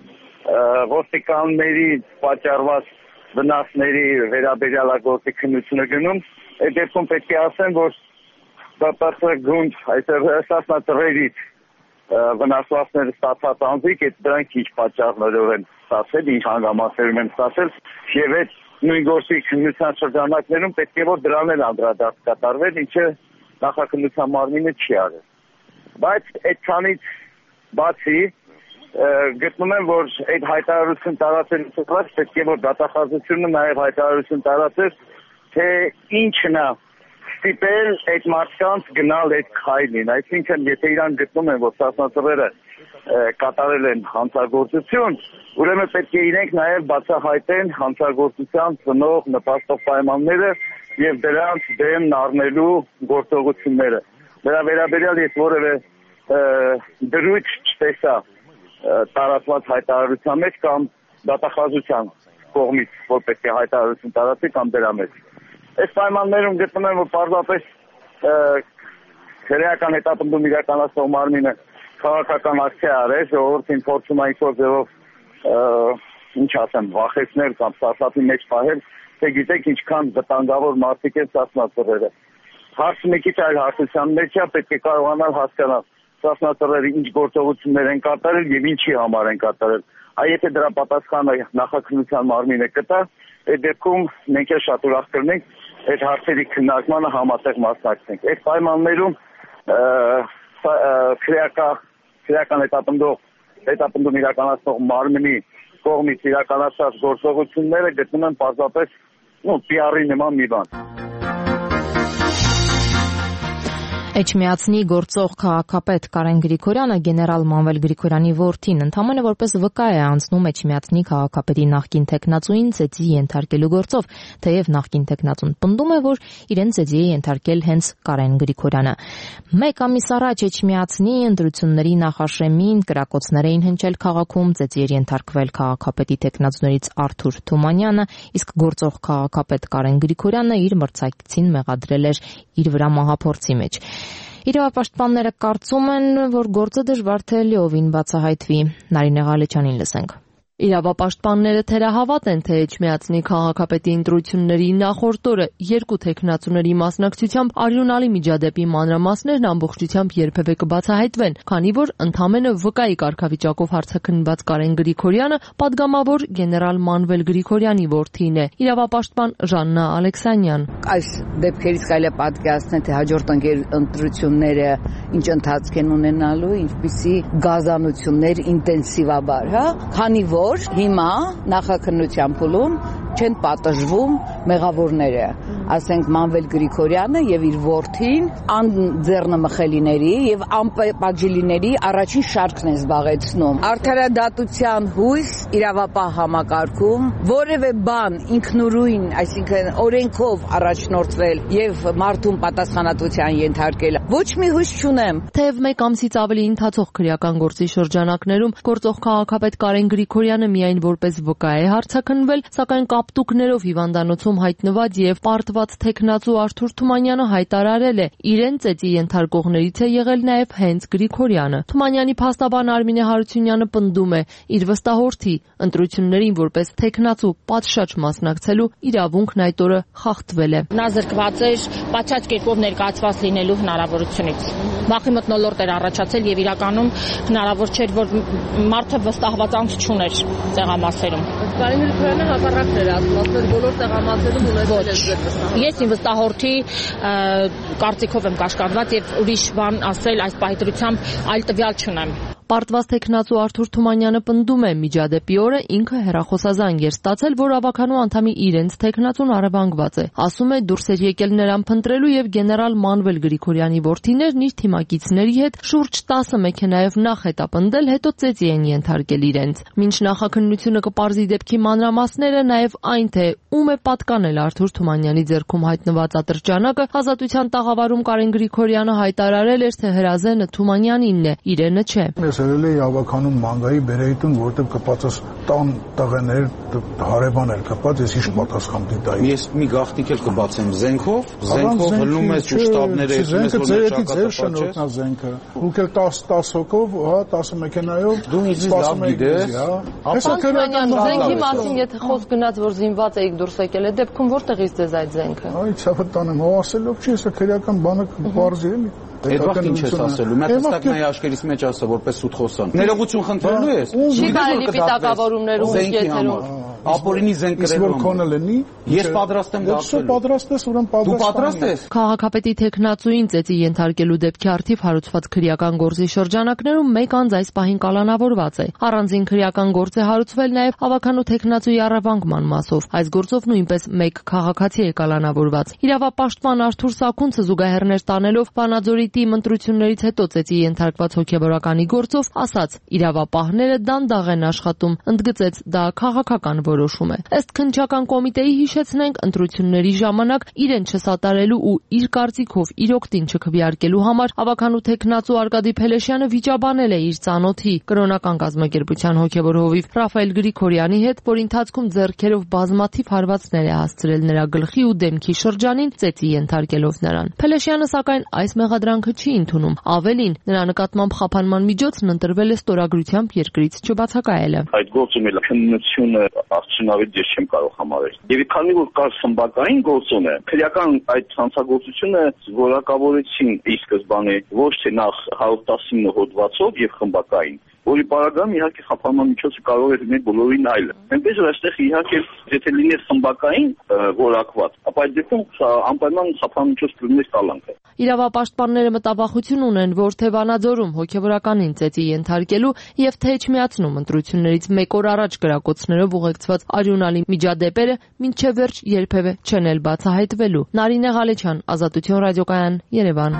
ոստիկանների պատճառված վնասների վերաբերյալ գործի քննությունը գնում, այդ դեպքում պետք է ասեմ, որ ԲՊՑ գունդ այսօր սասնատրերից վնասվածքները ստացած անձիկ, այդ դրանք ինչ պատճառներով են ստացել, ինչ հանգամանքներում են ստացել, եւ այդ նույն գործի քննության շրջանակներում պետք է որ դրան էլ անդրադարձ կատարվեր, ինչը նախաքննության մարմինը չի արել։ Բայց այդքանից բացի գտնում եմ, որ այդ հայտարարություն տարածելուց հետո պետք է որ դատախազությունը նաև հայտարարություն տարածեր, թե ինչն է ստիպել այդ մարդկանց գնալ այդ քայլին, այսինքն եթե իրան գտնում են, որ սասնատրերը կատարել են հանցագործություն, ուրեմն պետք է իրենք նաև բացահայտեն հանցագործության ծնող նպաստող պայմանները եւ դրանց դեմ առնելու գործողությունները։ Դրա վերաբերյալ ես որևէ դրույթ չտեսա տարածված հայտարարության մեջ կամ դատախազության կողմից, որ պետք է հայտարարություն տարածի կամ դրա մեջ։ Այս պայմաններում գտնում եմ, որ պարզապես քրեական հետապնդում իրականացնող մարմինը քաղաքական ակցիա արել, ժողովրդին փորձում է ինչ-որ ձևով ինչ ասեմ, վախեցնել կամ սարսափի մեջ պահել, թե գիտեք ինչքան վտանգավոր մարդիկ են սասնատրերը։ Հարցը մի քիչ այլ հարցության մեջ է, պետք է կարողանալ հասկանալ սասնատրերը ինչ գործողություններ են կատարել եւ ինչի համար են կատարել։ Այ եթե դրա պատասխանը նախաքննության մարմինը կտա, այդ դեպքում մենք էլ շատ ուրախ կլինենք այդ հարցերի քննարկմանը համատեղ մասնակցենք։ Այդ պայմաններում քրեական քրեական հետապնդող հետապնդում իրականացնող մարմնի կողմից իրականացած գործողությունները գտնում են պարզապես նո պի-արի նման մի բան։ Էջմիածնի գործող քաղաքապետ Կարեն Գրիգորյանը գեներալ Մանվել Գրիգորյանի որդին ընդամենը որպես վկա է անցնում Էջմիածնի քաղաքապետի նախկին տեխնացուին ծեծի ենթարկելու գործով, թեև նախկին տեխնացուն պնդում է, որ իրեն ծեծի է ենթարկել հենց Կարեն Գրիգորյանը։ Մեկ ամիս առաջ Էջմիածնի ընտրությունների նախաշեմին կրակոցներ էին հնչել քաղաքում, ծեծի էր ենթարկվել քաղաքապետի տեխնացուներից Արթուր Թումանյանը, իսկ գործող քաղաքապետ Կարեն Գրիգորյանը իր մրցակցին մեղադրել էր իր վրա մահափորձի մեջ։ Իրավապաշտպանները կարծում են, որ գործը դժվար թե լիովին բացահայտվի։ Նարինե Ղալեչյանին լսենք։ Իրավապաշտպանները թերահավատ են, թե Էջմիածնի քաղաքապետի ընտրությունների նախորդ օրը երկու տեխնացուների մասնակցությամբ արյունալի միջադեպի մանրամասներն ամբողջությամբ երբևէ կբացահայտվեն, քանի որ ընդամենը վկայի կարգավիճակով հարցաքննված Կարեն Գրիգորյանը պատգամավոր գեներալ Մանվել Գրիգորյանի որդին է։ Իրավապաշտպան Ժաննա Ալեքսանյան։ Այս դեպքերից կարելի է պատկերացնել, թե հաջորդ ընտրությունները ինչ ընթացք են ունենալու, ինչպիսի գազանություններ ինտենսիվաբար, հա, քանի որ որ հիմա նախաքննության փուլում չեն պատժվում մեղավորները, ասենք Մանվել Գրիգորյանը եւ իր որդին անձեռնմխելիների եւ անպատժելիների առաջին շարքն են զբաղեցնում։ Արդարադատության հույս իրավապահ համակարգում որևէ բան ինքնուրույն, այսինքն օրենքով առաջնորդվել եւ մարդուն պատասխանատվության ենթարկել, ոչ մի հույս չունեմ։ Թեև մեկ ամսից ավելի ընթացող քրեական գործի շրջանակներում գործող քաղաքապետ Կարեն Գրիգորյանը միայն որպես վկա է հարցաքննվել, սակայն կապտուկներով հիվանդանոցում հայտնված եւ պարտված թեկնածու Արթուր Թումանյանը հայտարարել է, իրեն ծեծի ենթարկողներից է եղել նաեւ հենց Գրիգորյանը։ Թումանյանի փաստաբան Արմինե Հարությունյանը պնդում է, իր վստահորդի ընտրություններին որպես թեկնածու պատշաճ մասնակցելու իրավունքն այդ օրը խախտվել է։ Նա զրկված էր պատշաճ կերպով ներկայացված լինելու հնարավորությունից։ Վախի մթնոլորտ էր առաջացել եւ իրականում հնարավոր չէր, որ մարդը վստահվածանք չուներ տեղամասերում։ Կարեն Գրիգորյանը հակառակն էր ասում, ասում էր բոլոր տեղամասերում ունեցել է զրկվածանք։ Ես իմ վստահորդի կարծիքով եմ կաշկանդված եւ ուրիշ բան ասել այս պահի դրությամբ այլ տվյալ չունեմ։ Պարտված թեկնածու Արթուր Թումանյանը պնդում է, միջադեպի օրը ինքը հեռախոսազանգ էր ստացել, որ ավականու անդամի իրենց թեկնածուն առևանգված է։ Ասում է, դուրս էր եկել նրան փնտրելու եւ գեներալ Մանվել Գրիգորյանի որդիներն իր թիմակիցների հետ շուրջ տասը մեքենայով նախ հետապնդել, հետո ծեծի են ենթարկել իրենց։ Մինչ նախաքննությունը կպարզի դեպքի մանրամասները, նաեւ այն, թե ում է պատկանել Արթուր Թումանյանի ձեռքում հայտնված ատրճանակը, Ազատության տաղավարում Կարեն Գրիգորյանը հայտարարել էր, թե հրազենը Թումանյանինն է, իրենը չէ։ Սերել էի ավականում մանգայի բերեիտուն, որտեղ կպածս տան տղեներ, հարևան էր կպած, ես ինչ պատասխան դիտայի։ Ես մի գաղտնիք էլ կբացեմ զենքով, զենքով հլնում ես ու շտաբները ես զենքը, ուք էլ տասը հոգով, հա, տասը մեքենայով, դու ինձ լավ գիտես։ Զենքի մասին եթե խոսք գնաց, որ զինված էիք դուրս եկել, այդ դեպքում որտեղից ձեզ այդ զենքը։ Այ ցավը տանեմ, հո ասելով չի, սա քրեական բանը բարձի էլի։ Այդ վաղտ ինչ ես ասելու, մի հատ նայի աշխերից մեջ ասա, որպես սուտ խոսան։ Ներողություն խնդրելու ես։ Չի կարելի պիտակավորումներում եթերում։ Ապօրինի զենք կրելու։ Որ քոնը լինի։ Ես պատրաստ եմ դարձել։ Պատրաստ ես, ուրեմն պատրաստ։ Դու պատրաստ ես։ Քաղաքապետի թեկնածուին ծեծի ենթարկելու դեպքի արդիվ հարուցված քրեական գործի շրջանակներում մեկ անձ այս պահին կալանավորված է։ Առանձին քրեական գործ է հարուցվել նաև ավականու թեկնածուի առևանգման մասով։ Այս գործով նույնպես մեկ քաղաքացի է կալանավորված։ Իրավապաշտպան Արթուր Սաքունցը զուգահեռներ տանելով Վանաձորի թիմ ընտրություններից հետո ծեծի ենթարկված հոգեվորականի գործով ասաց. իրավապահները դանդաղ են աշխատում, ընդգծեց դա քաղաքական որոշում է։ Ըստ քննչական կոմիտեի հիշեցնենք, ընտրությունների ժամանակ իրեն չսատարելու ու իր կարծիքով իր օգտին չքվեարկելու համար ավականու թեկնածու Արկադի Փելեշյանը վիճաբանել է իր ծանոթի կրոնական կազմակերպության հոգեվոր հովիվ Ռաֆայել Գրիգորյանի հետ, որ ընթացքում ձեռքերով բազմաթիվ հարվածներ է հասցրել նրա գլխի ու դեմքի շրջանին, ծեծի ենթարկելով նրան։ Փելեշյանը սակայն այս մեղադրանքը չի ընդունում։ Ավելին, նրա նկատմամբ խափանման միջոցն ընտրվել է ստորագրությամբ երկրից չբացակայելը։ Այդ գործում էլ քննությունը արդյունավետ ես չեմ կարող համարել։ Եվ քանի որ կար խմբակային գործոն է, քրեական այդ հանցագործությունը որակավորեցին ի սկզբանե ոչ թե նախ հարյուր տասնինը հոդվածով եւ խմբակային, որի պարագայում իհարկե խափանման միջոցը կարող է լինել բոլորին այլը։ Այնպես որ այստեղ իհարկե եթե լիներ խմբակային որակված, ապա այդ դեպքում անպայման խափանման միջոց կլիներ կալանքը։ Իրավապաշտպանները մտավախություն ունեն, որ թե Վանաձորում հոգեվորականին ծեծի ենթարկելու եւ թե չմիացնում ընտրություններից մեկ օր առաջ գրակոծներով ուղեկցված արյունալի միջադեպերը մինչեւ վերջ երբևէ չեն էլ բացահայտվելու։ Նարինե Ղալեչյան, Ազատություն ռադիոկայան, Երևան։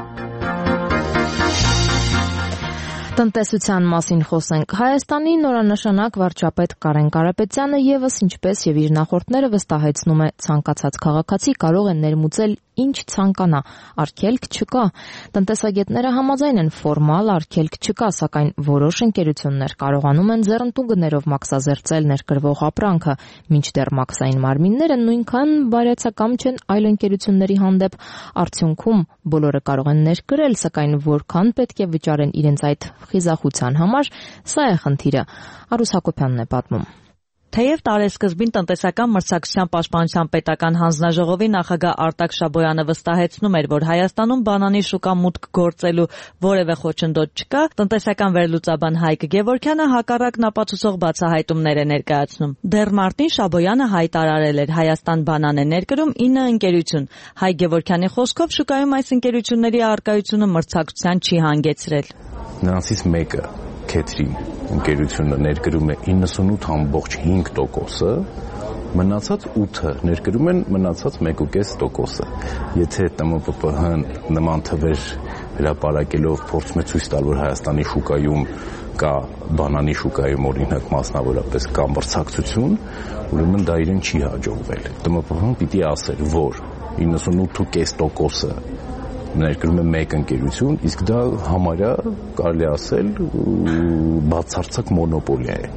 Տնտեսության մասին խոսենք։ Հայաստանի նորանշանակ վարչապետ Կարեն Կարապետյանը եւս ինչպես եւ իր նախորդները վստահեցնում է, ցանկացած քաղաքացի կարող է ներմուծել ինչ ցանկանա, արգելք չկա։ Տնտեսագետները համաձայն են, ֆորմալ արգելք չկա, սակայն որոշ ընկերություններ կարողանում են ձեռնտու գներով մաքսազերծել ներկրվող ապրանքը, մինչդեռ մաքսային մարմինները նույնքան բարյացակամ չեն այլ ընկերությունների հանդեպ։ Արդյունքում բոլորը կարող են ներկրել, սակայն որքան պետք է վճարեն իրենց այդ խիզախության համար, սա է խնդիրը։ Արուս Հակոբյանն է պատմում։ Թեև տարեսկզբին տնտեսական մրցակցության պաշտպանության պետական հանձնաժողովի նախագահ Արտակ Շաբոյանը վստահեցնում էր, որ Հայաստանում բանանի շուկա մուտք գործելու որևէ խոչընդոտ չկա, տնտեսական վերլուծաբան Հայկ Գևորգյանը հակառակն ապացուցող բացահայտումներ է ներկայացնում։ Դեռ մարտին Շաբոյանը հայտարարել էր Հայաստան բանան է ներկրում ինը ընկերություն։ Հայկ Գևորգյանի խոսքով շուկայում այս ընկերությունների առկայությունը մրցակցության չի հանգեցրել։ Նրանցից մեկը Քեթրին ընկերությունը ներկրում է իննսունութ ամբողջ հինգ տոկոսը, մնացած ութը ներկրում են մնացած մեկ ու կես տոկոսը։ Եթե Տ M P P H-ն նման թվեր հրապարակելով փորձում է ցույց տալ, որ Հայաստանի շուկայում կա բանանի շուկայում օրինակ մասնավորապես կա մրցակցություն, ուրեմն դա իրեն չի հաջողվել։ Տ M P P-ն պիտի ասեր, որ իննսունութ ու կես տոկոսը ներկրում է մեկ ընկերություն, իսկ դա համարյա կարելի ասել բացարձակ մոնոպոլիա է։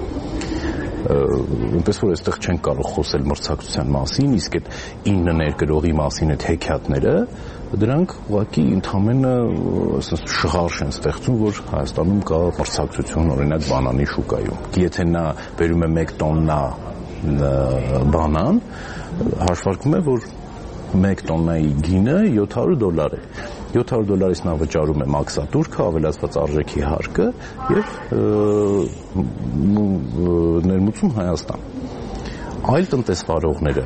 Այնպես որ այստեղ չեն կարող խոսել մրցակցության մասին, իսկ այդ ինը ներկրողի մասին այդ հեքիաթները, դրանք ուղղակի ընդհանրապես ասես շղարշ են ստեղծում, որ Հայաստանում կա մրցակցություն օրինակ բանանի շուկայում։ Եթե նա բերում է մեկ տոննա բանան, հաշվարկում է, որ մեկ տոննայի գինը յոթ հարյուր դոլար է։ յոթ հարյուր դոլարից նա վճարում է մաքսատուրքը, ավելացված արժեքի հարկը եւ ներմուծում Հայաստան։ Այլ տնտեսվարողները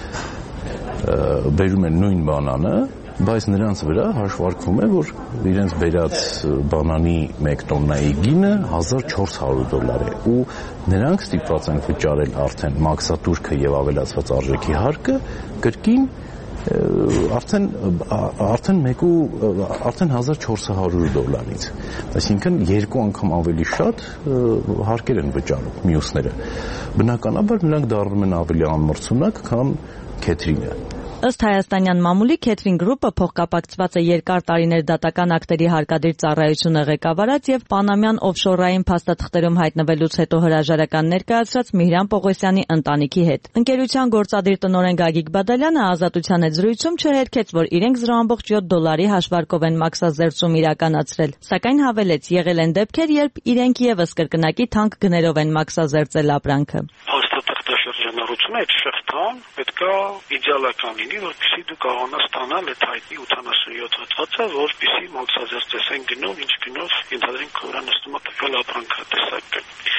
բերում են նույն բանանը, բայց նրանց վրա հաշվարկվում է, որ իրենց բերած բանանի մեկ տոննայի գինը հազար չորս հարյուր դոլար է ու նրանք ստիպված են վճարել արդեն մաքսատուրքը եւ ավելացված արժեքի հարկը կրկին արդեն արդեն մեկու արդեն հազար չորս հարյուր դոլարից, այսինքն երկու անգամ ավելի շատ հարկեր են վճարում մյուսները։ Բնականաբար նրանք դառնում են ավելի անմրցունակ, քան Քեթրինը։ Ըստ հայաստանյան մամուլի Քեթրին գրուպը փոխկապակցված է երկար տարիներ դատական ակտերի հարկադիր ծառայությունը ղեկավարած եւ պանամյան օֆշորային փաստաթղթերում հայտնվելուց հետո հրաժարական ներկայացրած Միհրան Պողոսյանի ընտանիքի հետ։ Ընկերության գործադիր տնօրեն Գագիկ Բադալյանը ազատության հետ զրույցում չհերքեց, որ իրենք զրո ամբողջ յոթ դոլարի հաշվարկով են մաքսազերծում իրականացրել, սակայն հավելեց, եղել են դեպքեր, երբ իրենք եւս կրկնակի թանկ գներով են մաքսազերծել ապրանքը։ Շրջանառությունը այդ շղթան պետքա իդեալական լինի, որպեսզի դու կարողանաս ստանալ այդ հայտնի ութանասունյոթ հատվածը, որպեսզի մաքսազերծես այն գնով, ինչ գնով ենթադրենք որ նստում է տվյալ ապրանքատեսակը։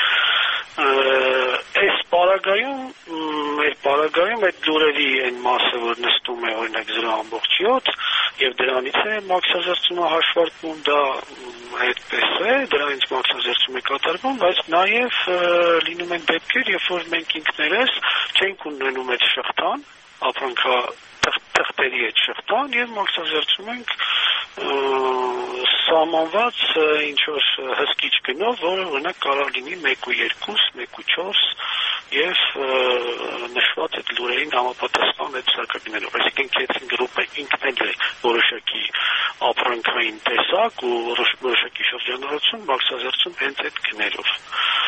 Այս պարագայում, մեր պարագայում այդ լուրերի այն մասը, որ նստում է օրինակ զրո ամբողջ յոթ եւ դրանից է մաքսազերծումը հաշվարկվում, դա այդպես է, դրանից մաքսազերծում է կատարվում, բայց նաեւ լինում են դեպքեր, երբ որ մենք ինքներս չենք ունենում այդ շղթան, ապրանքա թղթերի այդ շղթան եւ մաքսազերծում ենք սահմանված ինչ որ հսկիչ գնով, որը օրինակ կարող լինի մեկ ու երկու, մեկ ու չորս եւ նշված այդ լուրերին համապատասխան այդ սարքագներով, այսինքն Քեթրին գրուպը ինքն էլ է որոշակի ապրանքային տեսակ ու որոշակի շրջանառություն մաքսազերծում հենց այդ գներով։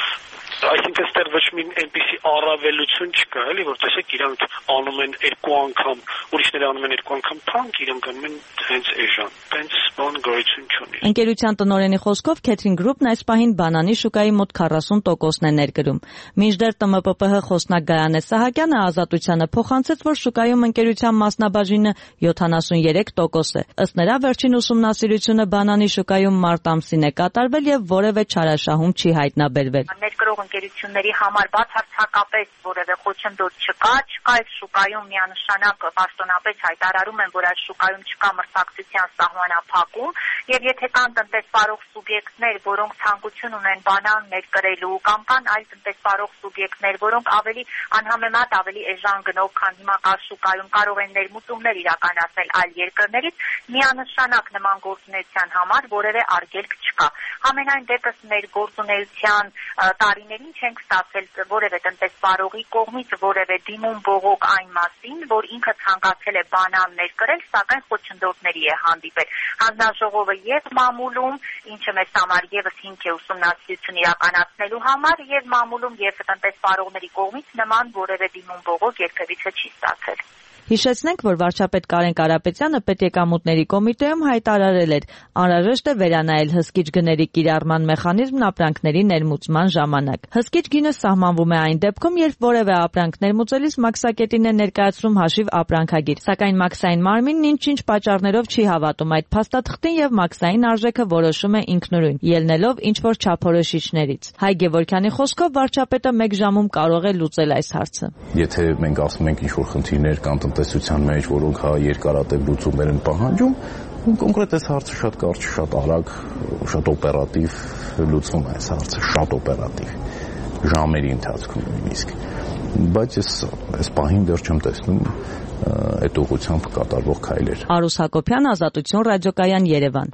Այսինքն այստեղ ոչ մի այնպիսի առավելություն չկա, էլի, որ տեսեք իրանք անում են երկու անգամ, ուրիշները անում են երկու անգամ թանկ, իրանք անում են հենց էժան։ Տենց բան գոյություն չունի։ Ընկերության տնօրենի խոսքով Քեթրին գրուպն այս պահին բանանի շուկայի մոտ քառասուն տոկոսն է ներկրում։ Մինչդեռ Տ M P P H խոսնակ Գայանե Սահակյանը ազատությանը փոխանցեց, որ շուկայում ընկերության մասնաբաժինը յոթանասունյերեք տոկոս է։ Ըստ նրա վերջին ուսումնասիրությունը բանանի շուկայում մարտ ամսին է կատարվել եւ որևէ չարաշահում չի հայտնաբերվել։ Ընկերությունների համար բացարձակապես որևէ խոչընդոտ չկա, չկա այս շուկայում միանշանակ պաշտոնապես հայտարարում են, որ այս շուկայում չկա մրցակցության սահմանափակում, եւ եթե կան տնտեսվարող սուբյեկտներ, որոնք ցանկություն ունեն բանան ներկրելու կամ կան այլ տնտեսվարող սուբյեկտներ, որոնք ավելի անհամեմատ ավելի էժան գնով, քան հիմա կա շուկայում, կարող են ներմուծումներ իրականացնել այլ երկրներից, միանշանակ նման գործունեության համար որևէ արգելք չկա։ Համենայն դեպս մեր գործունեության տարիներին չենք ստացել որևէ տնտեսվարողի կողմից որևէ դիմում բողոք այն մասին, որ ինքը ցանկացել է բանան ներկրել, սակայն խոչընդոտների է հանդիպել։ Հանձնաժողովը եւ մամուլում, ինչը մեզ համար եւս հիմք է ուսումնասիրություն իրականացնելու համար, եւ մամուլում եւ տնտեսվարողների կողմից նման որևէ դիմում բողոք երբևիցե չի ստացել։ Հիշեցնենք, որ վարչապետ Կարեն Կարապետյանը պետեկամուտների կոմիտեում հայտարարել էր, անհրաժեշտ է վերանայել հսկիչ գների կիրառման մեխանիզմն ապրանքների ներմուծման ժամանակ։ Հսկիչ գինը սահմանվում է այն դեպքում, երբ որևէ ապրանք ներմուծելիս մաքսակետին է ներկայացնում հաշիվ ապրանքագիր, սակայն մաքսային մարմինն ինչ-ինչ պատճառներով չի հավատում այդ փաստաթղթին եւ մաքսային արժեքը որոշում է ինքնուրույն, ելնելով ինչ-որ չափորոշիչներից։ Հայ Գևորգյանի խոսքով վարչապետը մեկ ժամում կարող է լուծել այս հարցը։ Եթե մենք ասում ենք ինչ-որ խնդիրներ կան տնտեսության մեջ, որոնք հա երկարատև լուծումներ են պահանջում, կոնկրետ այս հարցը շատ կարճ, շատ արագ, շատ օպերատիվ լուծվում է այս հարցը շատ օպերատիվ, ժամերի ընթացքում նույնիսկ, բայց ես այս պահին դեռ չեմ տեսնում այդ ուղղությամբ կատարվող քայլեր։ Արուս Հակոբյան, Ազատություն ռադիոկայան, Երևան։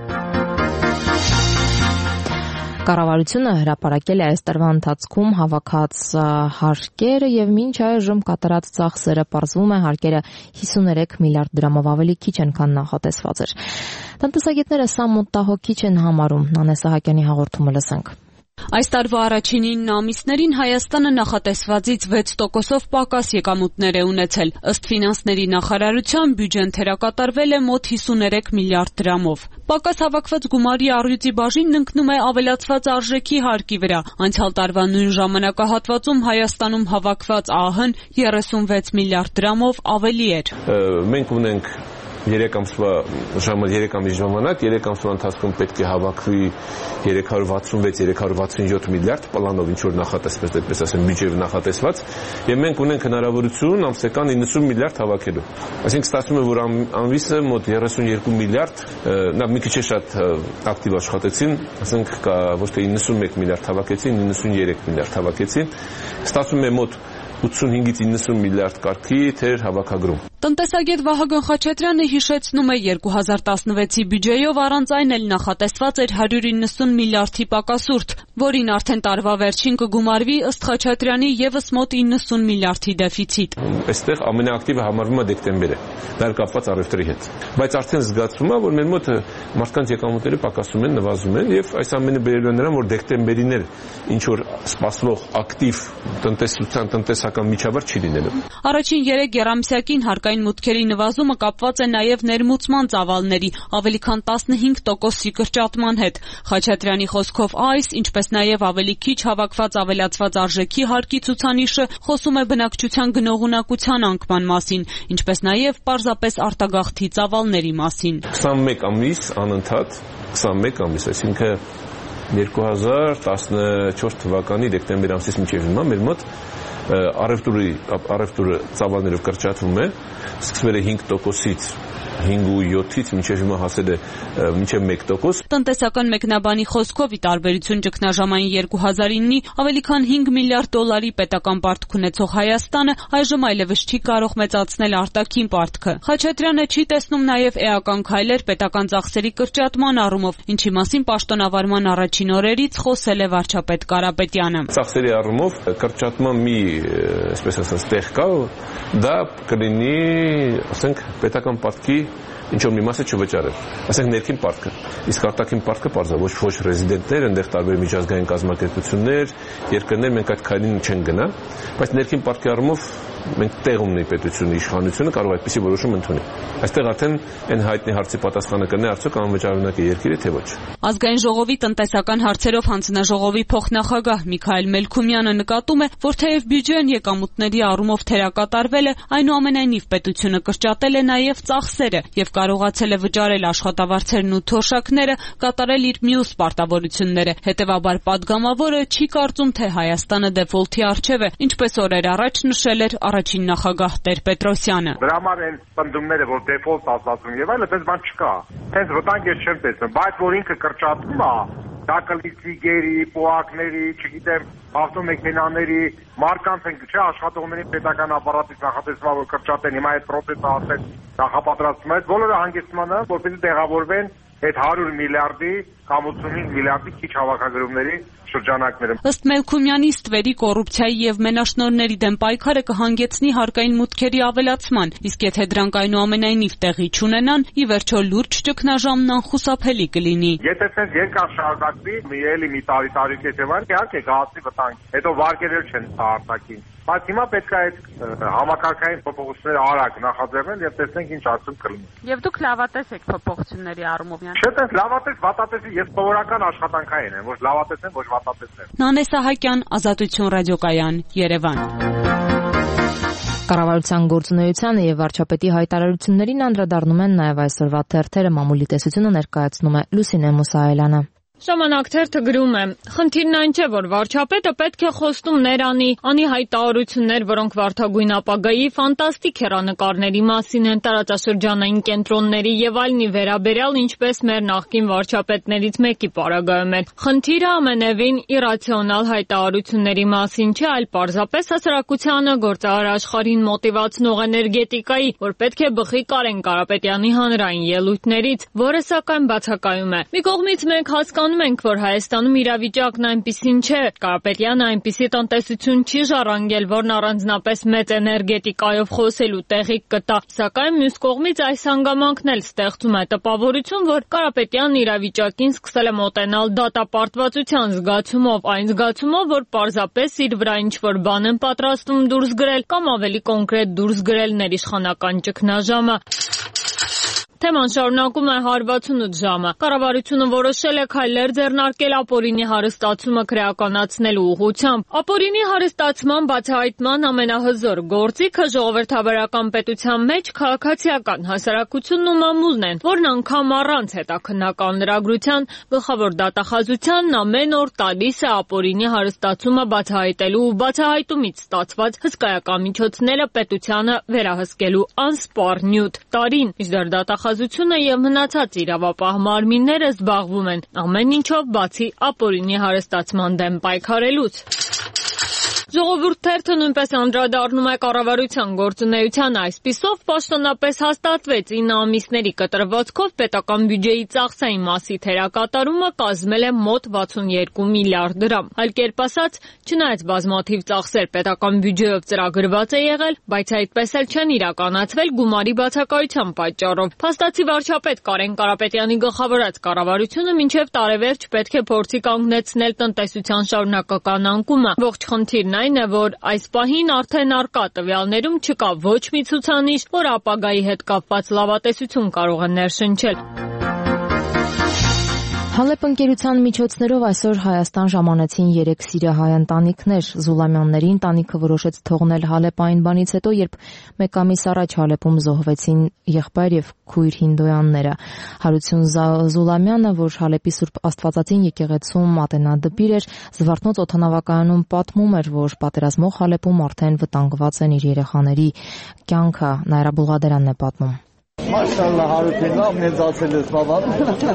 Կառավարությունը հրապարակել է այս տարվա ընթացքում հավաքած հարկերը եւ մինչ այժմ կատարած ծախսերը պարզվում է հարկերը հիսուներեք միլիարդ դրամով ավելի քիչ են, քան նախատեսված էր։ Տնտեսագետները սա մոտահոգիչ են համարում։ Նանե Սահակյանի հաղորդումը լսենք։ Այս տարվա առաջին ինը ամիսներին Հայաստանը նախատեսվածից վեց տոկոսով պակաս եկամուտներ է ունեցել։ Ըստ ֆինանսների նախարարության բյուջեն թերակատարվել է մոտ հիսուներեք միլիարդ դրամով։ Պակաս հավաքված գումարի առյուծի բաժինն ընկնում է ավելացված արժեքի հարկի վրա։ Անցյալ տարվա նույն ժամանակահատվածում Հայաստանում հավաքված ԱՀ-ն երեսունվեց միլիարդ դրամով ավելի էր։ Մենք ունենք երեք ամսվա երեք ամիս ժամանակ, երեք ամսվա ընթացքում պետք է հավաքվի երեք հարյուր վաթսունվեց երեք հարյուր վաթսունյոթ միլիարդ պլանով, ինչ որ նախատեսված, այդպես ասեմ, բյուջեով նախատեսված, եւ մենք ունենք հնարավորություն ամսական իննսուն միլիարդ հավաքելու։ Այսինքն ստացվում է, որ ամիսը մոտ երեսունյոթ միլիարդ, նա մի քիչ շատ ակտիվ աշխատեցին, ասենք ոչ թե իննսունմեկ միլիարդ հավաքեցին, իննսունյերեք միլիարդ հավաքեցին, ստացվում է մոտ ութսունհինգից իննսուն միլիարդ կարգի թեր հավաքագրում։ Տնտեսագետ Վահագն Խաչատրյանը հիշեցնում է երկու հազար տասնվեցի բյուջեով առանց այն էլ նախատեսված էր հարյուր իննսուն միլիարդի պակասուրդ, որին արդեն տարվա վերջին կգումարվի ըստ Խաչատրյանի եւս մոտ իննսուն միլիարդի դեֆիցիտ։ Այստեղ ամենաակտիվը համարվում է դեկտեմբերը, դա կապված առևտրի հետ։ Բայց արդեն զգացվում է, որ մեր մոտ մարդկանց եկամուտները պակասում են, նվազում են եւ այս ամենը բերելու է նրան, որ դեկտեմբերին էլ ինչ որ սպասվող ակտիվ տնտեսության տնտեսական միջավայր չի լինելու։ Առաջին երեք եռամսյակին հարկային մուտքերի նվազումը կապված է նաև ներմուծման ծավալների ավելի քան տասնհինգ տոկոսի կրճատման հետ։ Խաչատրյանի խոսքով այս, ինչպես նաև ավելի քիչ հավաքված ավելացված արժեքի հարկի ցուցանիշը խոսում է բնակչության գնողունակության անկման մասին, ինչպես նաև պարզապես արտագաղթի ծավալների մասին։ քսանմեկ ամիս անընդհատ, քսանմեկ ամիս, այսինքն երկու հազար տասնչորս թվականի դեկտեմբեր ամսից մինչև հիմա մեր մոտ առևտուրի առևտուրը ծավալներով կրճատվում է, սկսվել է հինգ տոկոսից հինգ ու յոթից մինչև հիմա հասել է մինչև մեկ տոկոս։ Տնտեսական մեկնաբանի խոսքով ի տարբերություն ճգնաժամային երկու հազար իննի ավելի քան հինգ միլիարդ դոլարի պետական պարտք ունեցող Հայաստանը այժմ այլևս չի կարող մեծացնել արտաքին պարտքը։ Խաչատրյանը չի տեսնում նաև էական քայլեր պետական ծախսերի կրճատման առումով, ինչի մասին պաշտոնավարման առաջին օրերից խոսել է վարչապետ Կարապետյանը։ Ծախսերի առումով կրճատման մի, այսպես ասած, տեղ կա, դա կլինի, ասենք, պետական պարտքի ինչ-որ մի մասը չվճարել, ասենք ներքին պարտքը, իսկ արտաքին պարտքը պարզա ոչ ոչ ռեզիդենտներ, այնտեղ տարբեր միջազգային կազմակերպություններ, երկրներ մենք այդ քայլին չեն գնա, բայց ներքին պարտքի առումով մենք տեղ ունենք պետությունը, իշխանությունը կարող է այդպիսի որոշում ընդունել։ Այստեղ արդեն այն հայտնի հարցի պատասխանը կլինի արդյոք անվճարունակ է երկիրը թե ոչ։ Ազգային ժողովի տնտեսական հարցերով հանձնաժողովի փոխնախագահ Միքայել Մելքումյանը նկատում է, որ թեև բյուջեն եկամուտների առումով թերակատարվել է, այնուամենայնիվ պետությունը կրճատել է նաև ծախսերը եւ կարողացել է վճարել աշխատավարձերն ու թոշակները, կատարել իր մյուս պարտավորությունները։ Հետևաբար падգամավորը չի կարծում, թե Հայաստանը դեֆոլթի առջև է, ինչպես օրեր առաջ նշել էր առաջին նախագահ Տեր-Պետրոսյանը։ Դրա համար այն պնդումները, որ դեֆոլտ ասացում եւ այլն, այդպես բան չկա։ Հենց վտանգ ես չեմ տեսնում, բայց որ ինքը կրճատվում է, դա կլինի գերի, պոակների, չգիտեմ, ավտոմեքենաների, մարկանց են, չէ, աշխատողների պետական ապարատից նախատեսվում որ կրճատեն, հիմա այդ պրոցեսը արդեն նախապատրաստվում է, բոլորը հանգեցնում են, որպեսզի տեղավորվեն այդ հարյուր միլիարդի կամ ութսունհինգ միլիարդի քիչ հավաքագրումների շրջանակներում։ Ըստ Մելքումյանի, ստվերի, կոռուպցիայի եւ մենաշնորհների դեմ պայքարը կհանգեցնի հարկային մուտքերի ավելացման, իսկ եթե դրանք այնուամենայնիվ տեղի չունենան, ի վերջո լուրջ ճգնաժամն անխուսափելի կլինի։ Եթե ցենց երկար շարունակվի, մի էլի մի տարի տարի կեցեվան, իհարկե գահացի վտանգ, հետո վարկերել չեն տա արտաքին։ Բայց հիմա պետք է այդ համակարգային փոփոխությունները արագ նախաձեռնել եւ տեսնենք ինչ արդյունք կլինի։ Եվ դուք լավատես եք փոփոխությունների առումով։ Չէ, տես լավատես, վատատեսի ես սովորական աշխատանքային եմ, ոչ լավատես եմ, ոչ վատատես եմ։ Նանե Սահակյան, Ազատություն ռադիոկայան, Երևան։ Կառավարության գործունեությանը եւ վարչապետի հայտարարություններին անդրադառնում են նաեւ այսօրվա թերթերը, մամուլի տեսությունը ներկայացնում է Լուսինե Մուսայելյանը։ Ժամանակ թերթը գրում է. խնդիրն այն չէ, որ վարչապետը պետք է խոստում ներանի, անի հայտարարություններ, որոնք վարդագույն ապագայի ֆանտաստիկ հեռանկարների մասին են, տարածաշրջանային կենտրոնների եւ այլնի վերաբերյալ, ինչպես մեր նախկին վարչապետներից մեկի պարագայում էր։ Խնդիրը ամենևին իրացիոնալ հայտարարությունների մասին չէ, այլ պարզապես հասարակությանը գործարար աշխարհին մոտիվացնող էներգետիկայի, որ պետք է բխի Կարեն Կարապետյանի հանրային ելույթներից, որը սակայն բացակայում է։ Մի կողմից մենք հասկանում ենք, որ Հայաստանում իրավիճակն այնպիսին չէ, Կարապետյանը այնպիսի տնտեսություն չի ժառանգել, որն առանձնապես մեծ էներգետիկայով խոսելու տեղիք կտա, սակայն մյուս կողմից այս հանգամանքն էլ ստեղծում է տպավորություն, որ Կարապետյանն իրավիճակին սկսել է մոտենալ դատապարտվածության զգացումով, այն զգացումով, որ պարզապես իր վրա ինչ-որ բան են պատրաստվում դուրս գրել կամ ավելի կոնկրետ դուրս գրել ներիշխանական ճգնաժամը։ Թեման շարունակում է հարվածունութ ժամը։ Կառավարությունը որոշել է քայլեր ձեռնարկել ապօրինի հարստացումը քրեականացնելու ուղղությամբ։ Ապօրինի հարստացման բացահայտման ամենահզոր գործիքը ժողովրդավարական պետության մեջ քաղաքացիական հասարակությունն ու մամուլն են, որն անգամ առանց հետաքննական լրագրության գլխավոր դատախազությանն ամեն օր տալիս է ապօրինի հարստացումը բացահայտելու ու բացահայտումից ստացված հսկայական միջոցները պետությանը վերահսկելու անսպառ նյութ տարին։ Իժդեռ դատախազությունը եւ մնացած իրավապահ մարմինները զբաղվում են ամեն ինչով բացի ապօրինի հարստացման դեմ պայքարելուց։ Ժողովուրդ թերթը նույնպես անդրադառնում է կառավարության գործունեությանը, այսպիսով պաշտոնապես հաստատվեց ինը ամիսների կտրվածքով պետական բյուջեի ծախսային մասի թերակատարումը կազմել է մոտ վաթսունեքու միլիարդ դրամ։ Այլ կերպ ասած, չնայած բազմաթիվ ծախսեր պետական բյուջեով ծրագրված է եղել, բայց այդպես էլ չեն իրականացվել գումարի բացակայության պատճառով։ Փաստացի վարչապետ Կարեն Կարապետյանի գլխավորած կառավարությունը մինչև տարեվերջ պետք է փորձի կանգնեցնել տնտեսության շարունակական անկումը։ Ողջ խնդիրն այն է, որ այս պահին արդեն առկա տվյալներում չկա ոչ մի ցուցանիշ, որ ապագայի հետ կապված լավատեսություն կարող է ներշնչել։ Հալեպ ընկերության միջոցներով այսօր Հայաստան ժամանեցին երեք սիրիահայ ընտանիքներ։ Զուլամյանների ընտանիքը որոշեց թողնել Հալեպ այն բանից հետո, երբ մեկ ամիս առաջ Հալեպում զոհվեցին եղբայր եւ քույր հինդոյանները։ Հարություն Զուլամյանը, որ Հալեպի Սուրբ Աստվածածին եկեղեցում ատենադպիր էր, Զվարթնոց օդանավակայանում պատմում էր, որ պատերազմող Հալեպում արդեն վտանգված են իր երեխաների կյանքը։ Նայրա Բուլղադերանն է պատմում։ Մաշալլա Հարութին լավ մեծացել ես բավարար։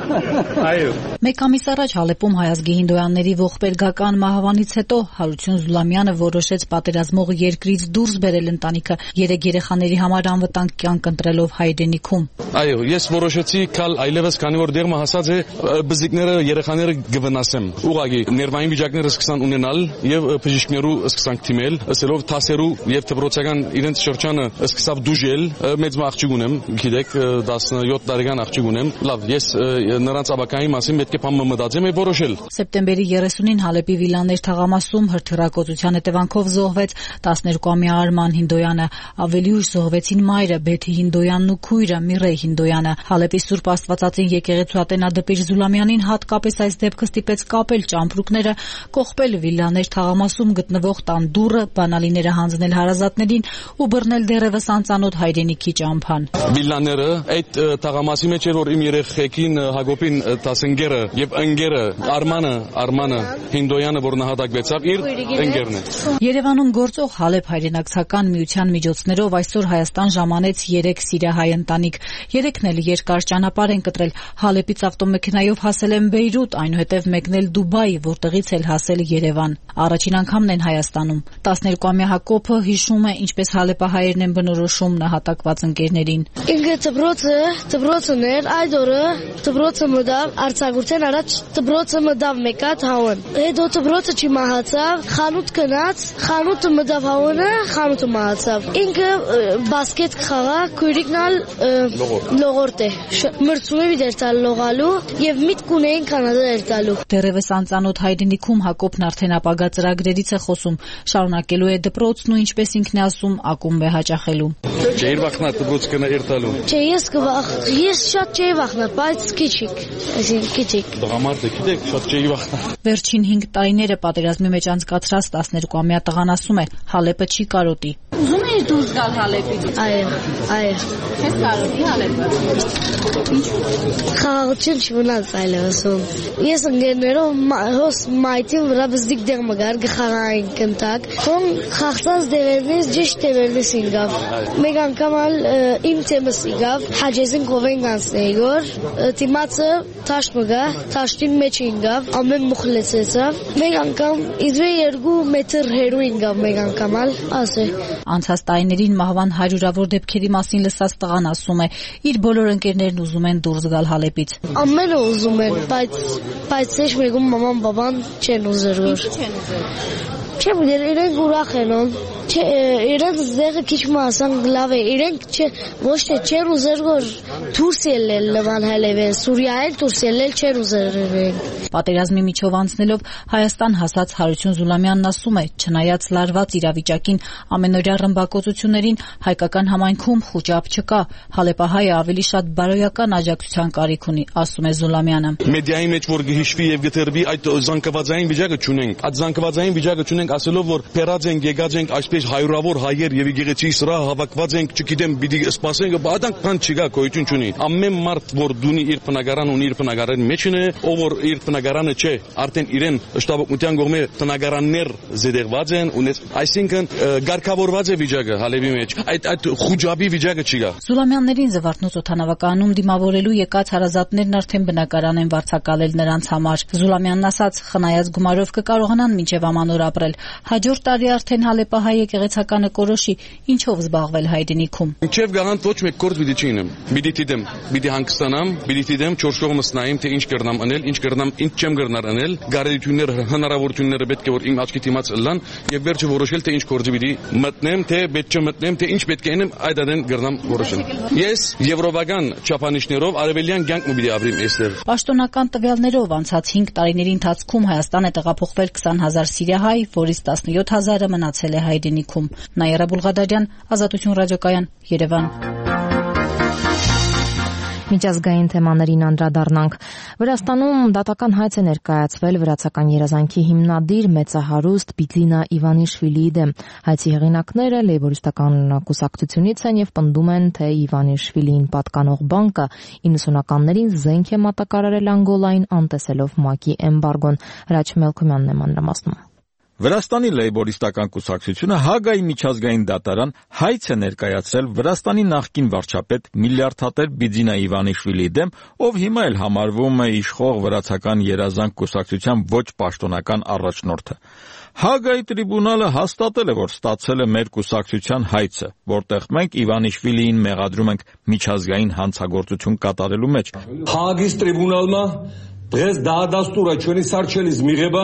Այո։ Մեկ ամիս առաջ Հալեպում հայազգի հինդոյանների ողբերգական մահվանից հետո Հարություն Զուլամյանը որոշեց պատերազմող երկրից դուրս բերել ընտանիքը երեք երեխաների համար անվտանգ կյանք ընտրելով հայրենիքում։ Այո, ես որոշեցի կալ այլևս, քանի որ դեղը հասած է, բզիկները երեխաները գվնասեմ։ Ուղղակի ներվային վիճակները սկսան ունենալ եւ բժիշկներու սկսան թիմել, ասելով թասերու եւ դպրոցական իրենց շրջանը սկսավ դուժել, մեծ աղջիկ ունեմ, գիտեք, տասնյոթ տարեկան աղջիկ ունեմ։ Լավ, ես նրանց աբակայի մասին պետք է բան մտածեմ եւ որոշել։ Սեպտեմբերի երեսունին Հալեպի Վիլաներ թաղամասում հրթիռակոծության հետևանքով զոհվեց տասներկուամյա Արման Հինդոյանը, ավելի ուշ զոհվեցին մայրը Բեթի Հինդոյանն ու քույրը Միրեյ Հինդոյանը։ Հալեպի Սուրբ Աստվածածին եկեղեցու ատենադպիր Զուլամյանին հատկապես այս դեպքը ստիպեց կապել ճամպրուկները, կողպել Վիլաներ թաղամասում գտնվող տան դուռը, բանալիները հանձնել հարազատներին ու բռնել դեռևս անծանոթ հայրենիքի ճամփան։ Վիլաները այդ թաղամասի մեջ էր, որ իմ երեխեքին Հակոբին տասնգերը եւ ընկերը Արմանը, Արմանը Հինդոյանը, որ նահատակվեցավ, իր ընկերն է։ Երևանում գործող Հալեպ հայրենական միության միջոցներով այսօր Հայաստան ժամանեց երեք սիրիահայ ընտանիք։ Երեքն էլ երկար ճանապարհ են կտրել։ Հալեպից ավտոմեքենայով հասել են Բեյրութ, այնուհետև մեկնել Դուբայ, որտեղից էլ հասել Երևան։ Առաջին անգամն են Հայաստանում։ տասներկուամյա Հակոբը հիշում է, ինչպես հալեպահայերն են բնորոշում նահատակված ընկերներին։ Ինքը դպրոցը, դպրոցն էր, այդ օրը դպրոցը մտավ արձակուրդեն առաջ դպրոցը մտավ մեկա թավոն։ Հետո դպրոցը չմահացավ, խանութ գնաց, խանութը մտավ հավոնը, խանութը մահացավ։ Ինքը բասկետ խաղա, քույրիկնալ լողորդ է։ Մրցում է դերտալ լողալու եւ միտք ունեին կանադա դերտալու։ Դեռևս անծանոթ հայրենիքում Հակոբն արդեն ապագա ծրագրերից է խոսում, շարունակելու է դպրոցն ու ինչպես ինքն է ասում, ակումբ է հաճախելու։ Չէր վախնա դպրոց կնա երթալու։ Չէ, ես կվախ, ես շատ չէի վախնա, բայց քիչիկ, այսինքն քիչիկ։ Դղամարդը գիտեք, շատ չէի վախնա։ Վերջին հինգ տարիները պատերազմի մեջ անցկացրած տասներկուամյա տղան ասում է, Հալեպը չի կարոտի։ Ուզում էի Ուզում ես դուրս գալ Հալեպից։ Այո, այո։ Չես կարողի Հալեպը։ Ինչու՞։ Խաղաղություն չմնաց այլևս ում։ Ես ընկերներով հոս մայթին վրա բզդիկ դեղ մգար գխաղային կնտակ։ Թոն խաղցած դեղերնից ճիշտ դեղերնից ինգավ։ Մեկ անգամ ալ իմ թեմս ինգավ, հաջեզին կովեն գանցնեգոր, թիմացը թաշ մգա, թաշտին մեջ ինգավ, ամեն մուխլեցեցավ։ Մեկ անգամ իզվե երկու մետր հերու ինգավ մեկ անգամ ալ, ասե։ Անցած տարիներին մահվան հարյուրավոր դեպքերի մասին լսած տղան ասում է, իր բոլոր ընկերներն ուզում են դուրս գալ Հալեպից։ Ամենը ուզում են, բայց բայց ոչ մեկում մաման բաբան չեն ուզեր որ։ Չեն ուզեր։ Չեմ գիտեր, իրենք ուրախ են ոն, իրենք զեղը քիչ մասան լավ է, իրենք ոչ թե չեն ուզեր որ դուրս ելել լվան Հալեպեն, Սուրիայել դուրս ելել չեն ուզեր։ Պատերազմի միջով անցնելով Հայաստան հասած Հարություն Զուլամյանն ասում է, չնայած լարված իրավիճակին ամենօրյա ռմբակոծություններին հայկական համայնքում խուճապ չկա, Հալեպահայը ավելի շատ բարոյական աջակցության կարիք ունի, ասում է Զուլամյանը։ Մեդիայի մեջ որ գհիշվի եւ գտերվի այդ զանգվածային վիճակը չունենք, այդ զանգվածային վիճակը չունենք ասելով որ փերած ենք, եկած ենք այսպես հայրավոր հայեր եւ եկեղեցի սրա հավաքված ենք, չգիտեմ, պիտի սպասենք, բադանք բան չկա, գոյություն չունի։ Ամեն մարդ որ դունի իր բնակարան ունի, իր բնակարանի մեջն է, ով որ իր բնակարանը չէ, արդեն իրեն շտաբօգնության կողմէ բնակարաններ զեդեղված են, ունես, այսինքն գարկավորված է վիճակը Հալեպի մեջ։ Այդ այդ խուճապի վիճակը չկա։ Զուլամյաններին Զվարթնոց օդանավակայանում դիմավորելու եկած հարազատներն արդեն բնակարան են վարձակալել նրանց համար։ Զուլամյանն ասաց, խնայած գումարով կկարողանան մինչև ամանոր ապրել։ Հաջորդ տարի արդեն Հալեպահայ եկեղեցականը կորոշի ինչով զբաղվել հայրենիքում։ Մինչև գաղանդ ոչ մեկ գործ պիտի չինեմ։ Պիտի դիտեմ, պիտի հանգստանամ, պիտի դիտեմ չորս կողմս նայեմ, թե ինչ կրնամ անել, ինչ կրնամ, ինչ չեմ կրնար անել, գարելությունները, հնարավորությունները պետք է որ իմ աչքի դիմաց լան եւ վերջը որոշել թե ինչ գործի պիտի մտնեմ, թե պետք չէ մտնեմ, թե ինչ պետք է անեմ, այդ adեն կրնամ որոշել։ Ես եվրոպական չափանիշներով արևելյան կյանք պիտի ապրեմ այստեղ։ Պաշտոնական տվյալներով անցած հինգ տարիների ընթացքում Հայաստան է տեղափոխվել քսան հազար սիրիահայ, որից տասնյոթ հազարը մնացել է հայրենիքում։ Նաիրա Բուլղադարյան, Ազատություն ռադիոկայան, Երևան։ Միջազգային թեմաներին անդրադառնանք։ Վրաստանում դատական հայց է ներկայացվել վրացական երազանքի հիմնադիր մեծահարուստ Բիձինա Իվանիշվիլիի դեմ։ Հայցի հեղինակները լեյբորիստական կուսակցությունից են եւ պնդում են, թե Իվանիշվիլիին պատկանող բանկը իննսունականներին զենք է մատակարարել Անգոլային անտեսելով ՄԱԿ-ի էմբարգոն։ Հրաչ Մելքումյանն է մանրամասնում։ Վրաստանի լեյբորիստական կուսակցությունը Հագայի միջազգային դատարան հայց է ներկայացրել Վրաստանի նախկին վարչապետ միլիարդատեր Բիձինա Իվանիշվիլիի դեմ, ով հիմա էլ համարվում է իշխող վրացական երազանք կուսակցության ոչ պաշտոնական առաջնորդը։ Հագայի տրիբունալը հաստատել է, որ ստացել է մեր կուսակցության հայցը, որտեղ մենք Իվանիշվիլիին մեղադրում ենք միջազգային հանցագործություն կատարելու մեջ։ Հագის տրիբունալმა დღეს დაადასტურა ჩვენი სარჩელის მიღება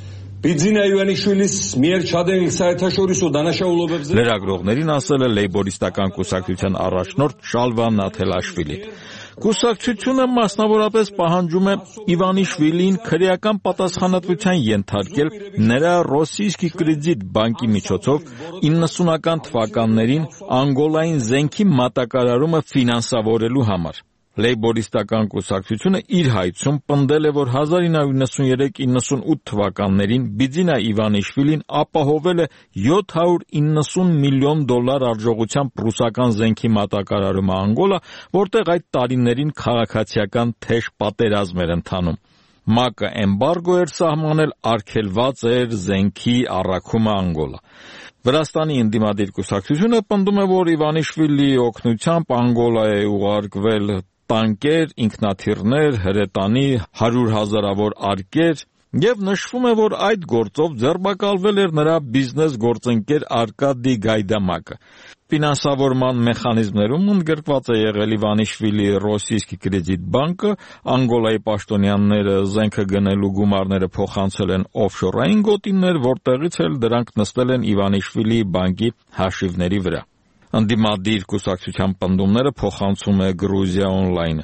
Բիձինա Իվանիշვილის միեր չադենիք საერთაშორისო դանაშაულობებზე լրագրողներին ասել է լեյբորիստական կուսակցության առաջնորդ Շալվա Նաթելաշվիլին։ Կուսակցությունը մասնավորապես պահանջում է Իվանիշվիլին քրեական պատասխանատվության ենթարկել նրա Ռոսիյսկի կրեդիտ բանկի միջոցով իննսունական թվականներին Անգոլային զենքի մատակարարումը ֆինանսավորելու համար։ Լեյբորիստական կուսակցությունը իր հայցում պնդել է, որ հազար ինը հարյուր նվսանուերեք նվսանութ թվականներին Բիձինա Իվանիշվիլին ապահովել է յոթ հարյուր իննսուն միլիոն դոլար արժողությամբ ռուսական զենքի մատակարարումը Անգոլա, որտեղ այդ տարիներին քաղաքացիական թեժ պատերազմ էր ընթանում։ ՄԱԿ-ը էմբարգո էր սահմանել արգելված էր զենքի առաքումը Անգոլա։ Վրաստանի ընդդիմադիր կուսակցությունը պնդում է, որ Իվանիշվիլիի օգնությամբ Անգոլա է ուղարկվել տանկեր, ինքնաթիռներ, հրետանի, հարյուր հազարավոր արկեր եւ նշվում է, որ այդ գործով ձերբակալվել էր նրա բիզնես գործընկեր Արկադի Գայդամակը։ Ֆինանսավորման մեխանիզմներում ընդգրկված է եղել Իվանիշվիլիի Ռոսիյսկի կրեդիտ բանկը, Անգոլայի պաշտոնյաները զենքը գնելու գումարները փոխանցել են օֆշորային գոտիներ, որտեղից էլ դրանք նստել են Իվանիշվիլիի բանկի հաշիվների վրա։ Ընդդիմադիր կուսակցության պնդումները փոխանցում է Գրուզիա օնլայնը։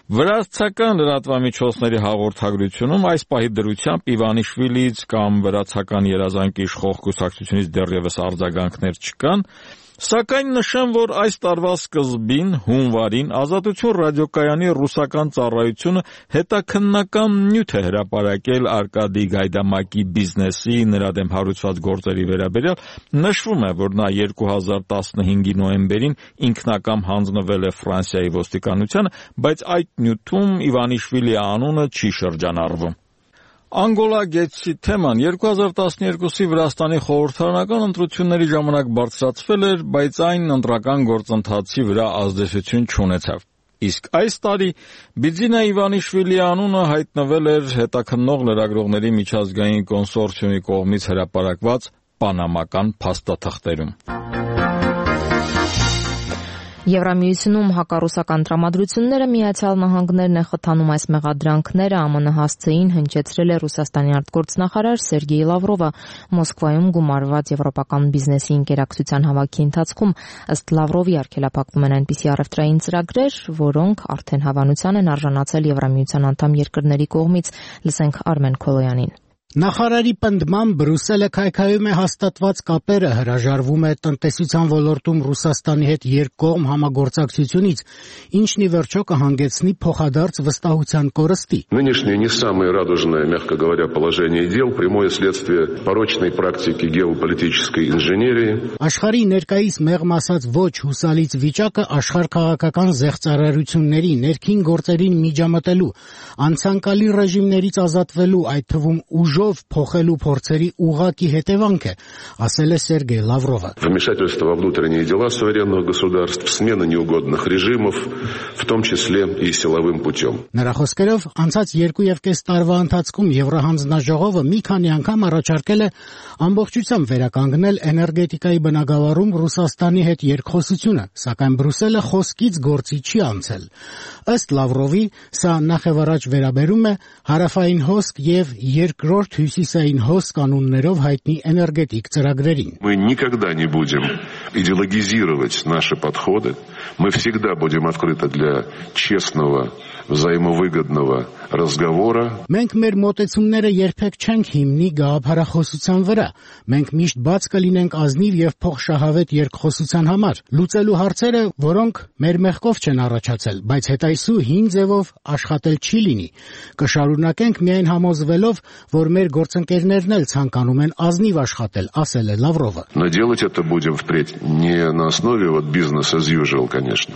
Վրացական լրատվամիջոցների հաղորդագրությունում այս պահի դրությամբ Իվանիշվիլիից կամ վրացական երազանքի իշխող կուսակցությունից դեռևս արձագանքներ չկան, Սակայն նշեմ, որ այս տարվա սկզբին, հունվարին, Ազատություն ռադիոկայանի ռուսական ծառայությունը հետաքննական նյութ է հրապարակել Արկադի Գայդամակի բիզնեսի նրա դեմ հարուցված գործերի վերաբերյալ։ Նշվում է, որ նա երկու հազար տասնհինգի նոյեմբերին ինքնակամ հանձնվել է Ֆրանսիայի ոստիկանությանը, բայց այդ նյութում Իվանիշվիլի անունը չի շրջանառվում։ Անգոլա գետի թեման երկու հազար տասներկուսի Վրաստանի խորհրդարանական ընտրությունների ժամանակ բարձրացվել էր, բայց այն ընտրական գործընթացի վրա ազդեցություն չունեցավ։ Իսկ այս տարի Բիձինա Իվանիշվիլի անունը հայտնվել էր հետաքննող լրագրողների միջազգային կոնսորցիումի կողմից հրապարակված պանամական փաստաթղթերում։ Եվրամիությունում հակառուսական տրամադրությունները Միացյալ Նահանգներն է խթանում այս մեղադրանքները ԱՄՆ հասցեին հնչեցրել է Ռուսաստանի արտգործնախարար Սերգեյ Լավրովը Մոսկվայում գումարված եվրոպական բիզնեսի ինտերակցիան հավաքի ընթացքում, ըստ Լավրովի արգելափակվում են այնպիսի առևտրային ծրագրեր, որոնք արդեն հավանության են արժանացել Եվրամիության անդամ երկրների կողմից, լսենք Արմեն Քոլոյանին։ Նախարարի պնդմամբ Բրյուսելը քայքայում է հաստատված կապերը, հրաժարվում է տնտեսության ոլորտում Ռուսաստանի հետ երկկողմ համագործակցությունից, ինչն ի վերջո կհանգեցնի փոխադարձ վստահության կորստի։ Нынешнее не самое радужное, мягко говоря, положение дел, прямое следствие порочной практики геополитической инженерии. Աշխարհի ներկայիս մեղմ ասած ոչ հուսալից վիճակը աշխարհ քաղաքական զեղծարարությունների, ներքին գործերին միջամտելու, անցանկալի ռեժիմներից ազատվելու, այդ թվում ուժ փոխելու փորձերի ուղղակի հետևանք է, ասել է Սերգեյ Լավրովը։ Вмешательство во внутренние дела суверенных государств, смена неугодных режимов, в том числе и силовым путем. Նրա խոսքերով, անցած երկու եւ կես տարվա ընթացքում Եվրահանձնաժողովը մի քանի անգամ առաջարկել է ամբողջությամբ վերականգնել էներգետիկայի բնագավառում Ռուսաստանի հետ երկխոսությունը, սակայն Բրյուսելը խոսքից գործի չի անցել։ Ըստ Լավրովի, սա նախևառաջ վերաբերում է հարավային հոսք եւ երկրորդ հյուսիսային հոսք կանոններով հայտնի էներգետիկ ծրագրերին։ Мы никогда не будем идеологизировать наши подходы. Мы всегда будем открыты для честного, взаимовыгодного разговора. Մենք մեր մոտեցումները երբեք չենք հիմնի գաղափարախոսության վրա։ Մենք միշտ բաց կլինենք ազնիվ եւ փոխշահավետ երկխոսության համար, լուծելու հարցերը, որոնք մեր մեղքով չեն առաջացել, բայց հետայսու հին ձևով աշխատել չի լինի։ Կշարունակենք միայն համոզվելով, որ մեր գործընկերներն էլ ցանկանում են ազնիվ աշխատել, ասել է Լավրովը։ Но делать это будем впредь не на основе вот business as usual, конечно,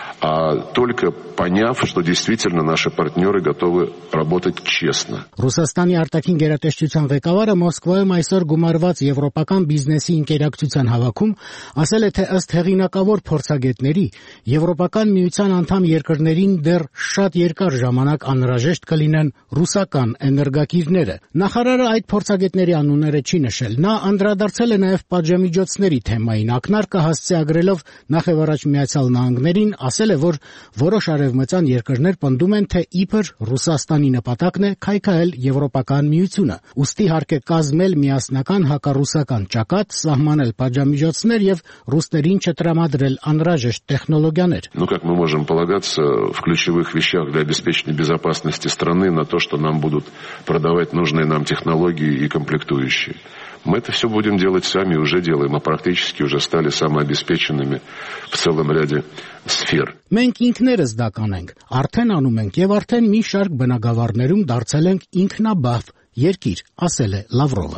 а только поняв, что действительно наши партнеры готовы работать честно. Ռուսաստանի արտաքին գերատեսչության ղեկավարը Մոսկվայում այսօր գումարված եվրոպական բիզնեսի ինտերակցիան հավաքում ասել է, թե ըստ հեղինակավոր փորձագետների Եվրոպական միության անդամ երկրներին դեռ շատ երկար ժամանակ անհրաժեշտ կլինեն ռուսական էներգակիրները։ Նախարարը այդ փորձագետների անունները չի նշել։ Նա անդրադարձել է նաև պատժամիջոցների թեմային, ակնարկը հասցեագրելով նախևառաջ Միացյալ Նահանգներին, ասել է, որ որոշ արևմտյան երկրներ պնդում են, թե իբր Ռուսաստանի նպատակն է քայքայել Եվրոպական միությունը։ Ուստի հարկ է կազմել միասնական հակառուսական ճակատ, սահմանել պատժամիջոցներ եւ ռուսներին չտրամադրել անհրաժեշտ տեխնոլոգիաներ։ Ну как мы можем полагаться в ключевых вещах для обеспечения безопасности страны на то, что нам будут продавать нужные нам технологии и комплектующие? Мы это все будем делать сами, уже делаем, мы практически уже стали самообеспеченными в целом ряде сфер. Մենք ինքներս դա կանենք, արդեն անում ենք եւ արդեն մի շարք բնագավառներում դարձել ենք ինքնաբավ երկիր, ասել է Լավրովը։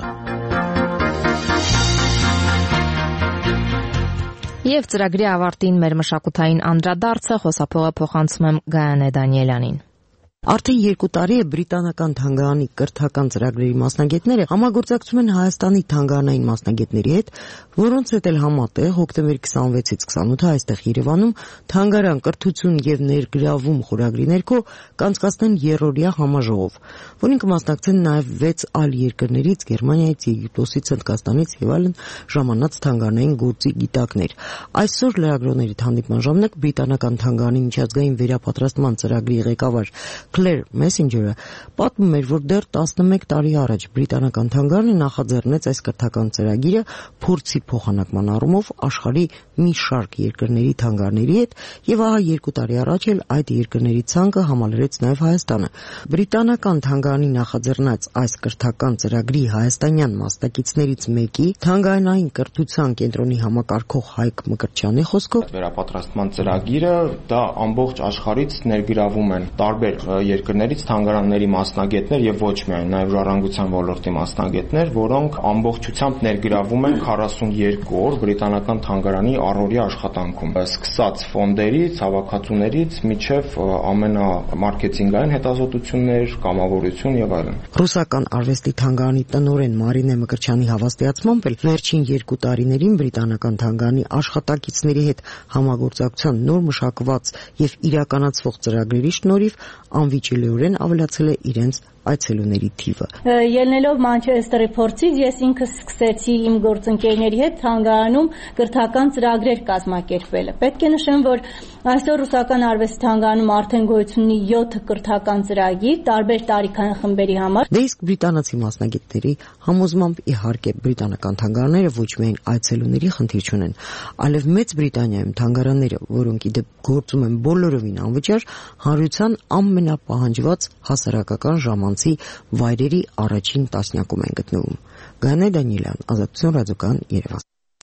Եվ ծրագրի ավարտին մեր մշակութային անդրադարձը խոսափողը փոխանցում եմ Գայանե Դանիելյանին։ Արդեն երկու տարի է բրիտանական թանգարանի կրթական ծրագրերի մասնագետները համագործակցում են Հայաստանի թանգարանային մասնագետների հետ, որոնց հետ էլ համատեղ հոկտեմբերի քսանվեցից քսանութը այստեղ Երևանում թանգարան կրթություն եւ ներգրավում խորագրի ներքո կանցկացնեն երրորդյա համաժողով, որին կմասնակցեն նաեւ վեց այլ երկրներից՝ Գերմանիայից, Եգիպտոսից, Հնդկաստանից եւ այլն ժամանած թանգարանային գործի գիտակներ։ Այսօր լրագրողների հանդիպման ժամանակ բրիտանական թանգարանի միջազգային վերապատրաստման ծրագրի ղեկավար Claire Messenger-ը պատմում էր, որ դեռ տասնմեկ տարի առաջ բրիտանական թանգարանը նախաձեռնեց այս կրթական ծրագիրը փորձի փոխանակման առումով աշխարհի մի շարք երկրների թանգարների հետ, եւ ահա երկու տարի առաջ էլ այդ երկրների ցանկը համալրեց նաեւ Հայաստանը։ Բրիտանական թանգարանի նախաձեռնած այս կրթական ծրագրի հայաստանյան մասնակիցներից մեկի թանգարանային կրթության կենտրոնի համակարգող Հայկ Մկրտչյանի խոսքով վերապատրաստման ծրագիրը դա ամբողջ աշխարհից ներգրավում են տարբեր երկրներից թանգարանների մասնագետներ եւ ոչ միայն նաեւ ժառանգության ոլորտի մասնագետներ, որոնք ամբողջությամբ ներգրավում են քառասունեքու օր բրիտանական թանգարանի առօրյա աշխատանքում, սկսած ֆոնդերից, հավաքածուներից մինչև ամենամարքեթինգային հետազոտություններ, կամավորություն եւ այլն։ Ռուսական արվեստի թանգարանի տնօրեն Մարինե Մկրտչյանի հավաստիացմամբ էլ վերջին երկու տարիներին բրիտանական թանգարանի աշխատակիցների հետ համագործակցության նոր մշակված եւ իրականացվող ծրագրերի շնորհիվ անվիճելիորեն ավելացել է իրենց այցելուների թիվը։ Ելնելով Մանչեսթերի փորձից ես ինքս սկսեցի իմ գործընկերների հետ թանգարանում կրթական ծրագրեր կազմակերպել։ Պետք է նշեմ, որ այսօր ռուսական արվեստի թանգարանում արդեն գոյություն ունի յոթ կրթական ծրագիր տարբեր տարիքային խմբերի համար։ Դե իսկ բրիտանացի մասնագետների համոզմամբ իհարկե բրիտանական թանգարանները ոչ միայն այցելուների խնդիր չունեն, այլև Մեծ Բրիտանիայում թանգարանները, որոնք ի դեպ գործում են բոլորովին անվճար, հանրության ամենապահանջված հասարակական ժամանցի վայրերի առաջին տասնյակում են գտնվում։ Գայանե Դանիելյան, Ազատություն ռադիոկայան, Երևան։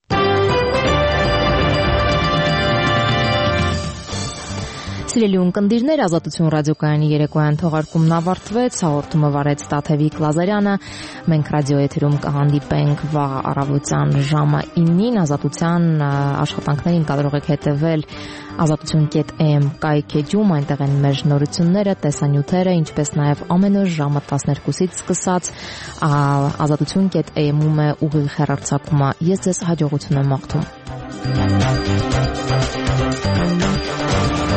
Սիրելի ունկնդիրներ, Ազատություն ռադիոկայանի երեկոյան թողարկումն ավարտվեց, հաղորդումը վարեց Տաթևիկ Լազարյանը։ Մենք ռադիո էթերում կհանդիպենք վաղ առավոտյան ժամը իննին։ Ազատության աշխատանքներին կարող եք հետևել ազատություն.am կայքեջում, այնտեղ են մեր նորությունները, տեսանյութերը, ինչպես նաև ամեն օր ժամը տասներկուսից սկսած ազատություն.am-ում է ուղիղ հեռարձակումը։ Ես ձեզ հաջողություն եմ մաղթում։